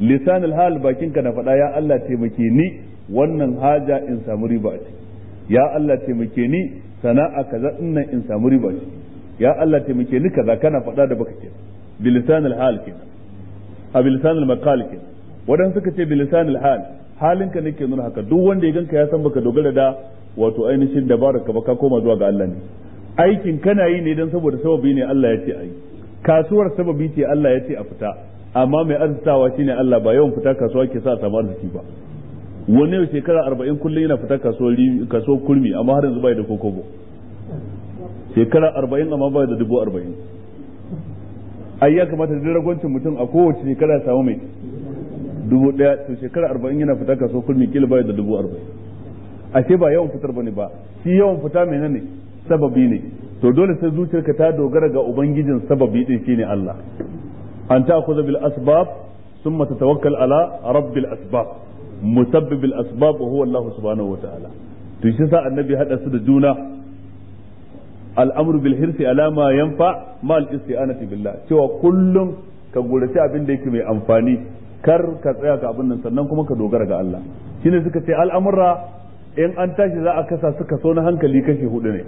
lisanul hal bakinka na faɗa ya Allah taimake ni wannan haja in samu riba a ciki, ya Allah taimake ni sana'a kaza dinnan in samu riba a ciki, ya Allah taimake ni kaza kana faɗa da baka kenan bilisanul hal kenan a bilisanul maqal kenan. wadan suka ce bilisanul hal halinka ne ke nuna haka, duk wanda ya ganka ya san baka dogara da wato ainihin dabararka ba, ka koma zuwa ga Allah ne. aikin kana yi ne dan saboda sababi ne Allah ya ce ayi, kasuwar sababi ce Allah ya ce a fita, amma mai arzikawa shine Allah, ba yawan fita kasuwa ke sa a samu arziki ba. wani yau shekara 40 kullum yana fita kasuwar kurmi amma har yanzu bai da kokobo, shekara 40 amma bai da 40,000. ai ya kamata da ragwancin mutum a kowace shekara ya samu mai 1,000, to shekara 40 yana fita kasuwar kurmi kila bai da 40,000. ashe ba yawan fitar bane ba, shi yawan fita menene sababi ne. to dole sai zuciyarka ta dogara ga ubangijin sababi din shine Allah. an ta'khudha bil asbab thumma tatawakkal ala rabbil asbab, musabbib al asbab wa huwa Allah subhanahu wa ta'ala. to shi sa annabi hada su da juna, al'amru bil hirsi ala ma yanfa ma al isti'anati billah, cewa kullum ka gurace abin da yake mai amfani, kar ka tsaya ka abin nan, sannan kuma ka dogara ga Allah. shine suka ce al'amurra in an tashi za a kasa suka so na hankali kashi 4 ne.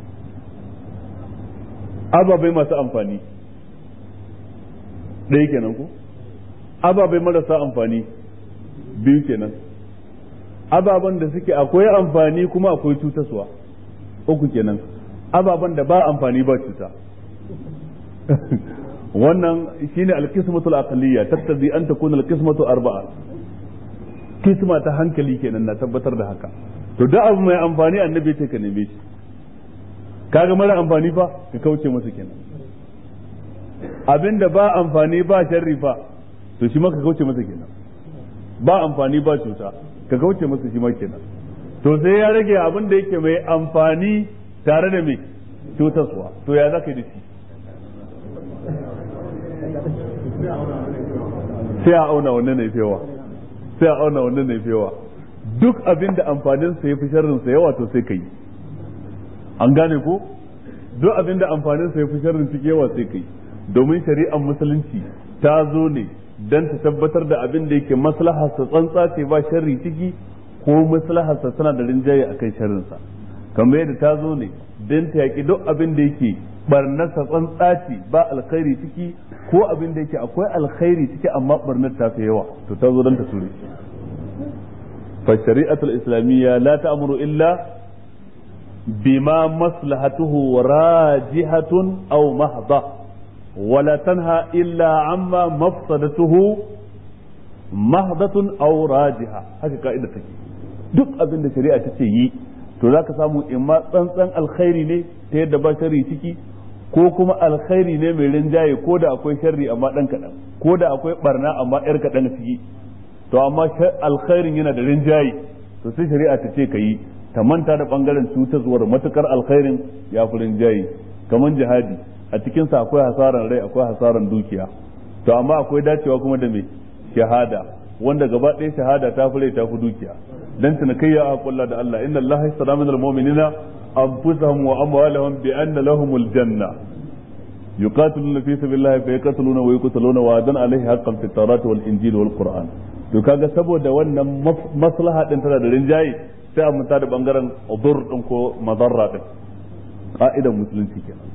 ababai masu amfani ɗaya kenan ko, ababai marasa amfani 2 kenan, ababan da suke akwai amfani kuma akwai cutaswa 3 kenan, ababan da ba amfani ba cuta. wannan shine al-qismatul aqliyya, tattazi an takuna al-qismatu 4. kisma ta hankali kenan na tabbatar da haka. to da abu mai amfani annabi ce ka neme shi, kaga mara amfani fa ka kauce masa kenan. abinda ba amfani ba sharri fa to shi ma ka kauce masa kenan. ba amfani ba cuta ka kauce masa shi ma kenan. to sai ya rage abin da yake mai amfani tare da mai cutarwa, to ya zaka yi da shi? sai a auna wannan ne fewa, sai a auna wannan ne fewa. duk abin da amfanin sa yafi sharrin sa yawa to sai kai, an gane ko? duk abin da amfanin sa yafi sharrin sa yawa sai kai, domin shari'ar musulunci ta zo ne dan ta tabbatar da abin da yake maslahar sa tsantsa ce ba sharri ciki, ko maslahar sa tana da rinjaye akan sharrin sa. kamar yadda ta zo ne dan ta yaki duk abin da yake barnar sa tsantsa ce ba alkhairi ciki, ko abin da yake akwai alkhairi ciki amma barnar ta fi yawa, to ta zo dan ta ture shi. fa shari'atul islamiyya la ta'muru illa bima maslahatuhu rajihatun aw mahdha, wala tanha illa amma mafsadatuhu mahdatun aw rajiha. haka ka'ida take, duk abin da shari'a ta ce yi to zaka samu imma tsantsan alkhairi ne ta yadda ba sharri ciki, ko kuma alkhairi ne mai rinjaye ko da akwai sharri amma dan kadan, ko da akwai barna amma yar kadan ciki. to amma alkhairin yana da rinjaye, to sai shari'a ta ce kai, ta manta da bangaren cutarwar, matukar alkhairin ya fi rinjaye. kaman jihadi, a cikin sa akwai hasaran rai, akwai hasaran dukiya, to amma akwai dacewa kuma da mai shahada, wanda gaba ɗaya shahada ta fi rai ta fi dukiya. dan tunakayya a kulla da Allah, inna Allah yastara min al-mu'minina anfusahum wa amwalahum bi anna lahumul janna yuqatiluna fi sabilillahi fa yaqtuluna wa yuqtaluna wa adan alayhi haqqan fi at-taurati wal injili wal qur'an. to kaga saboda wannan maslaha din tana da rinjaye, sai a manta da bangaren udur din ko madarra din. ka'idar musulunci kenan.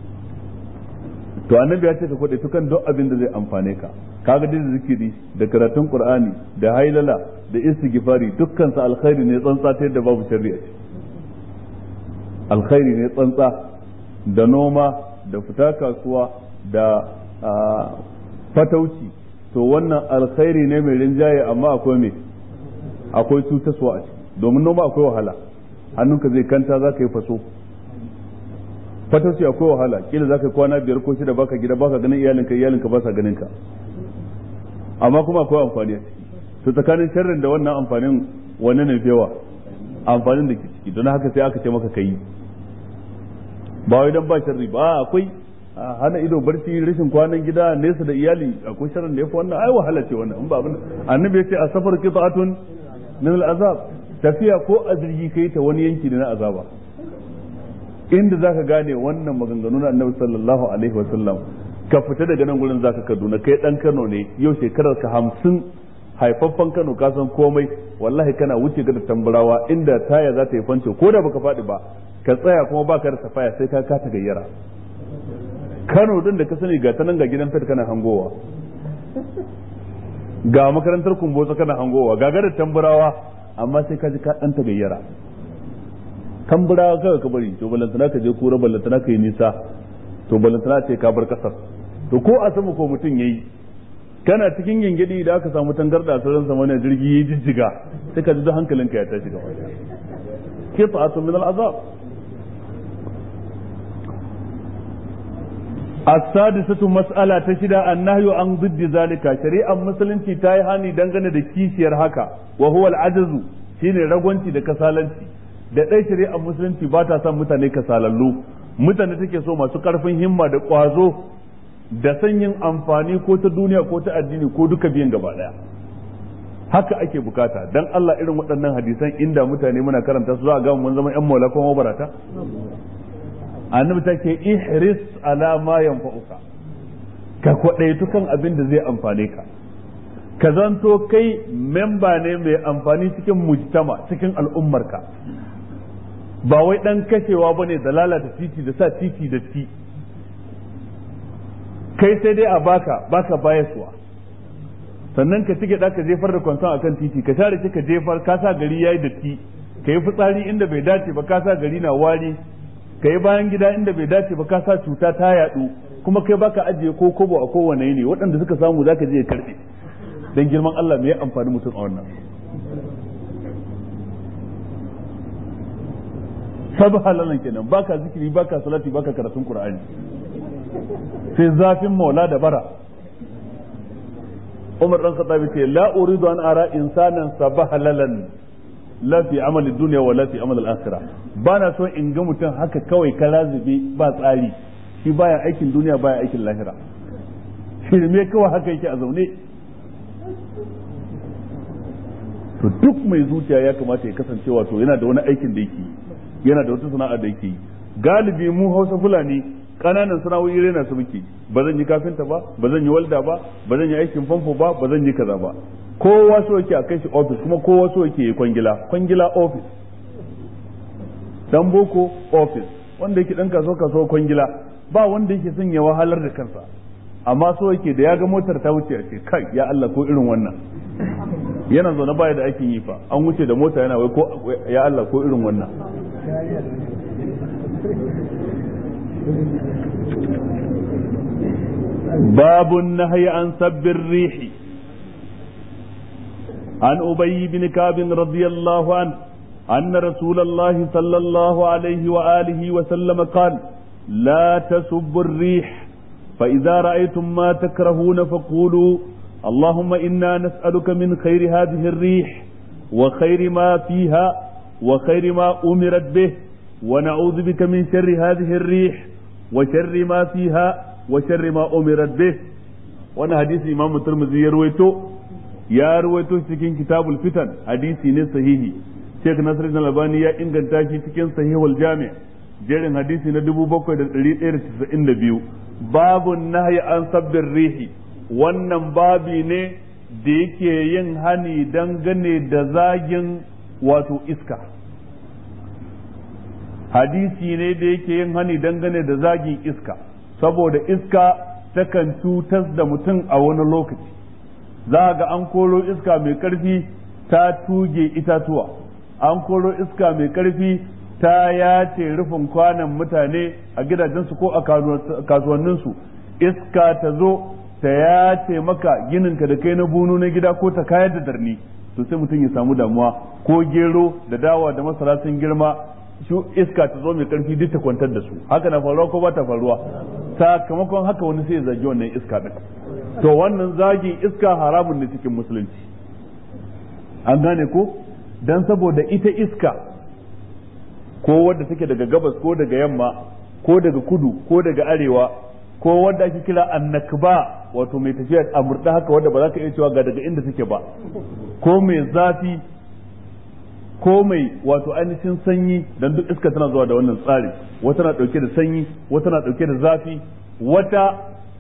to annabi ya ce ka kwade tukan duk abin da zai amfane ka, kaga da zikiri da karatun qur'ani da hailala da istighfari dukkan sa alkhairi ne tsantsa ta yadda babu sharri a ciki. alkhairi ne tsantsa, da noma da fita kasuwa da fatauci, to wannan alkhairi ne mai rinjaye, amma akwai me akwai cutaswa a ciki, domin noma akwai wahala, hannunka zai kanta za ka yi faso. fatauci akwai wahala, kila za ka yi kwana 5 ko 6 baka gida, baka ganin iyalinka ba sa ganin ka, amma kuma akwai amfani a ciki. to tsakanin sharrin da wannan amfanin wannan ne fewa amfanin da ke ciki, don haka sai aka ce maka kai, ba wai dan ba sharri ba. akwai hana ido barci, rashin kwanan gida, nesa da iyali, akwai sharrin da yafi wannan. ai wahala ce wannan, in ba abin annabi ya ce as-safar qita'atun min al-azab, tafiya ko azrigi kai ta wani yanki ne na azaba. inda zaka gane wannan maganganu na annabi sallallahu alaihi wa sallam ka fita daga nan gurin zaka Kaduna, kai dan Kano ne, yau shekarar ka 50, haifaffen Kano, ka san komai, wallahi kana wuce ga da Tamburawa inda taya za ta yi fanco ko da baka faɗi ba ka tsaya kuma baka da safaya sai ka ta gayyara. Kano din da ka sani ga ta nan ga gidan fet kana hangowa, ga makarantar Kumbotso kana hangowa, ga gadar Tamburawa, amma sai ka ji ka dan ta gayyara. Tamburawa kawai ka bari, to ballantana ka je Kura, ballantana ka yi nisa, to ballantana ce ka bar kasar. To ko a sama ko mutum yayi, kana cikin gingidi da aka samu tangarda a sararin samaniya, jirgi ya jijjiga, sai ka ji duk hankalinka ya tashi gaba ɗaya. Qita'atun min al-azab. السادسة مسألة تشدى النهي عن ضد ذلك شريعة مسلمتي تاي هاني دنگane da kishiyar haka wa huwa al-ajzu shine ragwanci da kasalanci. Da dai shari'ar musulunci ba ta son mutane kasalallu, mutane take so masu karfin himma da kwazo da sanyin amfani ko ta duniya ko ta addini ko duka biyan gaba daya. Haka ake bukata. Dan Allah irin waɗannan hadisan inda mutane muna karanta su za a ga mun zama ƴan maula ko mabarata. Annabi take ihris ala ma yanfa'uka, ka kwadaitu kan abin da zai amfane ka, ka zanto kai memba ne mai amfani cikin mujtama, cikin al'ummarka, ba wai dan kashewa bane da lalata titi da sa titi da ti, kai sai dai a baka bayaswa, sannan ka tike da ka jefar da kwanson akan titi, ka share ka jefar, ka sa gari yayi datti, ka yi fitsari inda bai dace ba, ka sa gari na wari, ka yi bayan gida inda bai dace ba, ka sa cuta ta yadu, kuma kai baka ajiye ko kobo a kowane yini, waɗanda suka samu zaka je ya karɓe. Dan girman Allah me ya amfani mutum a wannan? Sabu halalan kenan, baka zikiri, baka salati, baka karatun Qur'ani, sai zafin maula da bara. Umar dan Khattab ce la uridu an ara insanan sabahalalan la fi amal ad-dunya wa la fi amal al-akhirah. Bana so in ga mutum haka kawai kalazibi ba tsari, shi baya aikin duniya baya aikin lahira, shirme kawai haka yake a zaune. To duk mai zuciya ya kamata ya kasance wato yana da wani aikin da yake, yana da wata sana'a da yake. Galibi mu Hausa Fulani kananan sana'o'i rena su muke, ba zan yi kafinta ba, ba zan yi walda ba, ba zan yi aikin famfo ba, ba zan yi kaza ba. Kowa so yake a kai shi office, kuma kowa so yake yi kwangila office, dan boko office, wanda yake dan kaso kwangila, ba wanda yake son ya wahalar da kansa, amma so yake da ya ga motar ta wuce a ce kai ya Allah ko irin wannan. Yana zaune baya da aikin yi fa, an wuce da mota yana wai ko ya Allah ko irin wannan. Babun nahyi an sabbir rihi عن أبي بن كعب رضي الله عنه أن رسول الله صلى الله عليه وآله وسلم قال لا تسبوا الريح فإذا رأيتم ما تكرهون فقولوا اللهم إنا نسألك من خير هذه الريح وخير ما فيها وخير ما أمرت به ونعوذ بك من شر هذه الريح وشر ما فيها وشر ما أمرت به. وانا حديث إمام الترمذي ya ruwaito cikin kitabul fitan, hadisi ne sahihi. Sheikh Nasiruddin Albani ya inganta shi cikin sahihul jami' jerin hadisi na 7192. Babun nahyi an sabbir rihi, wannan babi ne da yake yin hani dangane da zagin wato iska. Hadisi ne da yake yin hani dangane da zagin iska, saboda iska takan cutar da mutum a wani lokaci. Za ga an koro iska mai ƙarfi ta tuge itatuwa, an koro iska mai ƙarfi ta yace rufin kwanan mutane a gidajensu ko a kasuwanninsu, iska ta zo ta yace maka gininka da kai na bunu na gida ko ta kayar da darni, to sai mutum ya samu damuwa. Ko gero da dawa da masara sun girma, su iska ta zo mai ƙarfi duk ta kwantar da su. Haka na faruwa ko ba ta faruwa? Sakamakon haka wani sai ya zagi wannan iska ɗin. To wannan zagin iska haramun ne cikin musulunci, an gane ko? Dan saboda ita iska, ko wadda take daga gabas ko daga yamma ko daga kudu ko daga arewa, ko wadda ake kira annakba, wato mai tafiya a murda haka, wadda ba za ka iya cewa ga daga inda take ba, ko mai zafi ko mai wato ainihin sanyi, dan duk iska tana zuwa da wannan tsari. Wata na dauke da sanyi, wata na dauke da zafi, wata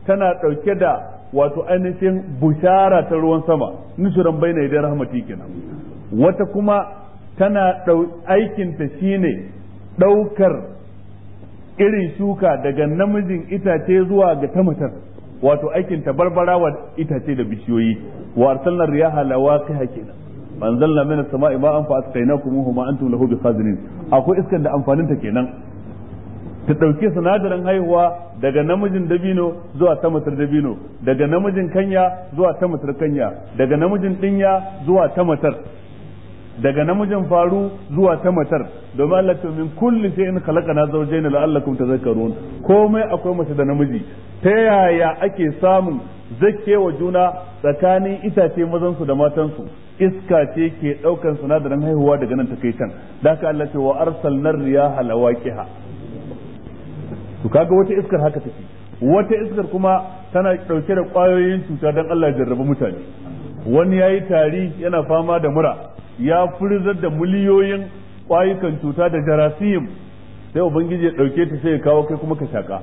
tana dauke da wato ainihin bushara ta ruwan sama nusuran baina da rahmati kenan wata kuma tana aikin ta shine daukar irin shuka daga namijin itace zuwa ga ta matar wato aikin ta barbara wa itace da bishiyoyi wa arsalna riyaha lawaqiha kenan manzalna minas sama'i ma'an fa asqaynakumuhu ma antum lahu bikhazinin akwai iskan da amfanin ta kenan ta dauke sinadarin haihuwa daga namijin dabino zuwa ta matar dabino daga namijin kanya zuwa ta matar kanya daga namijin dinya zuwa ta matar daga namijin faru zuwa ta matar domin Allah ta min kulli shay'in khalaqana zawjayn la'allakum tadhakkarun komai akwai mace da namiji ta yaya ake samun zakewa juna tsakanin itace mazan su da matan su iska ce ke daukan sinadarin haihuwa daga nan ta kai can da haka Allah ce wa arsalnar riyaha lawaqiha to kaga wata iskar haka take wata iskar kuma tana dauke da kwayoyin cuta dan Allah ya jarraba mutane wani yayi tari yana fama da mura ya furzar da miliyoyin kwayukan cuta da jarasiyim sai ubangiji ya dauke ta sai ya kawo kai kuma ka shaka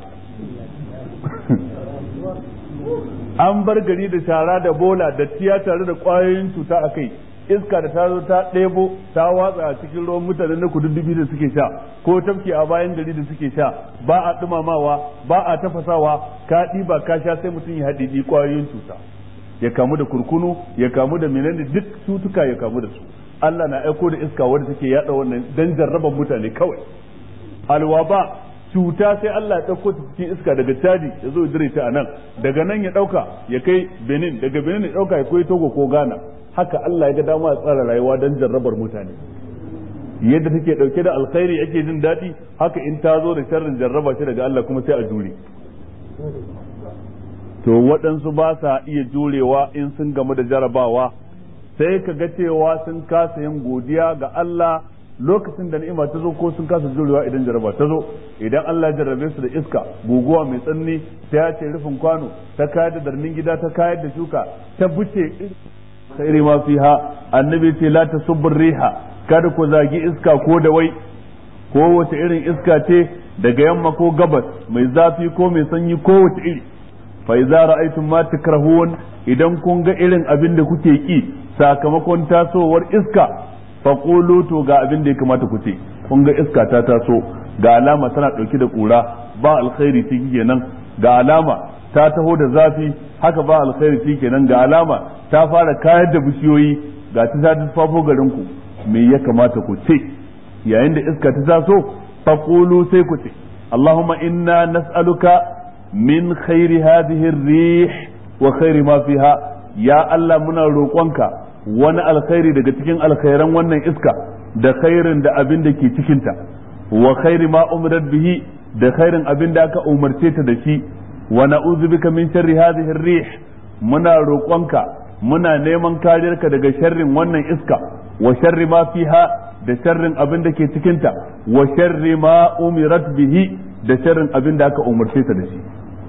an bar gari da shara da bola da tiya tare da kwayoyin cuta a kai iska da ta zo ta ɗebo ta watsa a cikin ruwan mutane na kududdufi da suke sha ko tafki a bayan gari da suke sha ba a dumamawa ba a tafasawa ka ɗiba ka sha sai mutum ya haɗi kwayoyin cuta ya kamu da kurkunu ya kamu da menene duk cutuka ya kamu da su Allah na aiko da iska wadda take yada wannan dan jarraban mutane kawai alwaba cuta sai Allah ya dauko ta cikin iska daga Chadi ya zo dire ta anan daga nan ya dauka ya kai Benin daga Benin ya dauka ya kai Togo ko Ghana haka Allah ya ga dama ya tsara rayuwa dan jarrabar mutane yadda take dauke da alkhairi ake jin dadi haka in ta zo da sharrin jarraba shi daga Allah kuma sai a jure to waɗansu ba sa iya jurewa in sun gamu da jarabawa sai ka ga cewa sun kasa yin godiya ga Allah lokacin da ni'ima ta zo ko sun kasa jurewa idan jaraba ta zo idan Allah jarrabe su da iska guguwa mai tsanani ta yace rufin kwano ta kayar da darmin gida ta kayar da shuka ta buce khairi ma fiha annabi ce la tasubbur riha kada ku zagi iska ko da wai ko wace irin iska ce daga yamma ko gabas mai zafi ko mai sanyi ko wace iri fa idza ra'aytum ma takrahun idan kun ga irin abin da kuke ki sakamakon tasowar iska faqulu to ga abin da ya kamata ku ce kun ga iska ta taso ga alama tana dauke da kura ba alkhairi ciki kenan ga alama ta taho da zafi haka ba alkhairi ciki kenan ga alama ta fara kayar da bishiyoyi ga ta fafo garin ku me ya kamata ku ce yayin da iska ta taso faqulu sai ku ce Allahumma inna nas'aluka min khairi hadhihi ar-rih wa khairi ma fiha ya Allah muna roƙonka wani alkhairi daga cikin alkhairan wannan iska da khairin da abin da ke cikinta wa khairi ma umirat bihi da khairin abin da aka umarce ta da shi wa na'udhu bika min sharri hadhihi ar-rih muna roƙonka muna neman kariyarka daga sharrin wannan iska wa sharri ma fiha da sharrin abin da ke cikinta wa sharri ma umirat bihi da sharrin abin da aka umarce ta da shi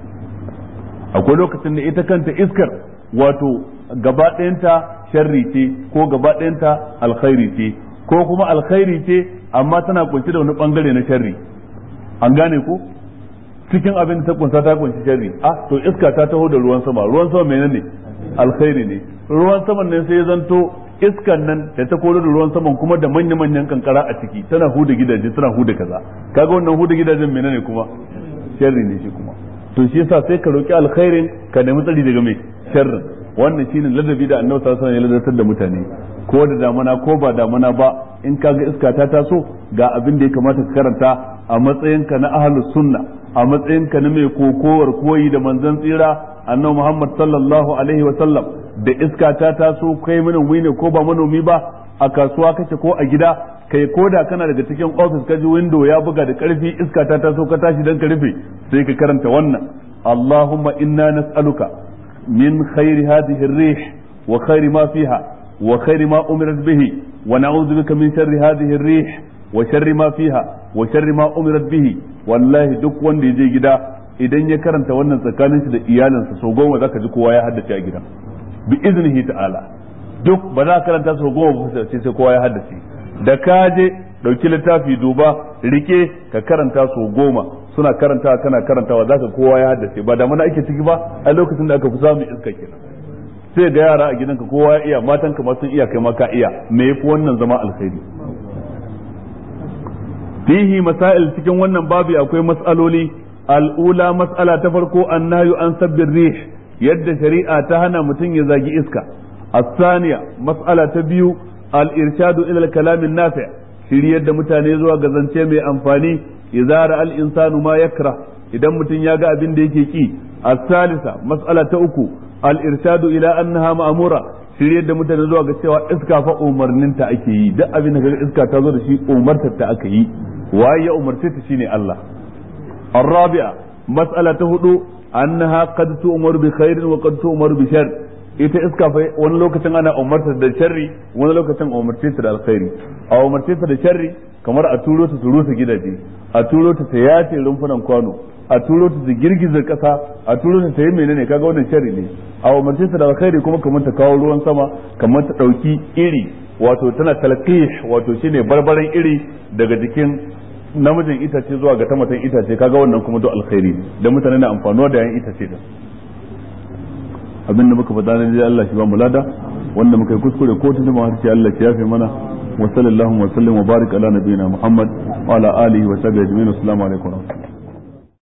akwai lokacin da ita kanta iskar wato gaba ɗayanta sharri ce ko gaba ɗayanta alkhairi ce ko kuma alkhairi ce amma tana kunshi da wani bangare na sharri an gane ko cikin abin ta kunsa ta kunshi sharri to iska ta taho da ruwan sama menene alkhairi ne ruwan saman ne sai ya zanto iskan nan da ta koro da ruwan saman kuma da manya-manyan kankara a ciki tana huda gidaje tana huda kaza kaga wannan huda gidajen menene kuma sharri ne shi kuma to shi yasa sai ka roki alkhairin ka nemi tsari daga mai sharrin wannan shine ladabi da Annabi sallallahu alaihi wasallam ya ladatar da mutane ko da damana ko ba damana ba in kaga iska ta taso ga abin da ya kamata ka karanta a matsayinka na ahlus sunna a matsayinka na mai kokowar koyi da manzon tsira Annabi Muhammad sallallahu alaihi wasallam da iska ta taso kai manomi ne ko ba manomi ba a kasuwa kake ko a gida kai ko da kana daga cikin office kaji window ya buga da karfi iska ta taso ka tashi dan ka rufe sai ka karanta wannan Allahumma inna nas'aluka min khairi hadhihi ar-rih wa khairi ma fiha wa khairi ma umirat bihi wa na'udhu bika min sharri hadhihi ar-rih wa sharri ma fiha wa sharri ma umirat bihi wallahi duk wanda ya je gida idan ya karanta wannan tsakanin shi da iyalinsa so goma zaka ji kowa ya haddace a gidan bi iznihi ta'ala duk ba za ka karanta so goma ba sai kowa ya haddace da ka je dauki littafi duba rike ka karanta so goma suna karantawa kana karantawa zaka kowa ya haddace ba da mana ake ciki ba a lokacin da aka fi samun iska kenan sai ga yara a gidanka kowa ya iya matanka ma sun iya kai ma ka iya me yafi wannan zama alkhairi fihi masail cikin wannan babu akwai mas'aloli al'ula mas'ala ta farko annahyu an sabbir rih yadda shari'a ta hana mutum ya zagi iska as-saniya mas'ala ta biyu al-irshadu ila al-kalam an-nafi' shiryar da mutane zuwa ga zance mai amfani idza ra'a al-insanu ma yakra idan mutum ya ga abin da yake ki as-salisa mas'ala ta uku al-irshadu ila annaha ma'mura shiryar da mutane zuwa ga cewa iska fa umarninta ake yi duk abin da iska ta zo da shi umartar ta aka yi waye ya umarce ta shine Allah الرابعة مسألة هدو أنها قد تؤمر بخير وقد تؤمر بشر ita iska fa wani lokacin ana umarta da sharri wani lokacin umarce ta da alkhairi a umarce ta da sharri kamar a turo ta su rusa gidaje a turo ta yace rumfunan kwano a turo ta girgizar kasa a turo ta yi menene kaga wannan sharri ne a umarce ta da alkhairi kuma kamar ta kawo ruwan sama kamar ta dauki iri wato tana talqih wato shine barbaran iri daga jikin namijin itace zuwa ga tamatan itace kaga wannan kuma duk alkhairi da mutane na amfanuwa da yayin itace da abinda muka faɗa ne Allah shi ba mu lada wanda muka yi kuskure ko tunda har sai Allah ya yafe mana wa sallallahu wa sallam wa barik ala nabiyina Muhammad wa ala alihi wa sahbihi ajma'in assalamu alaikum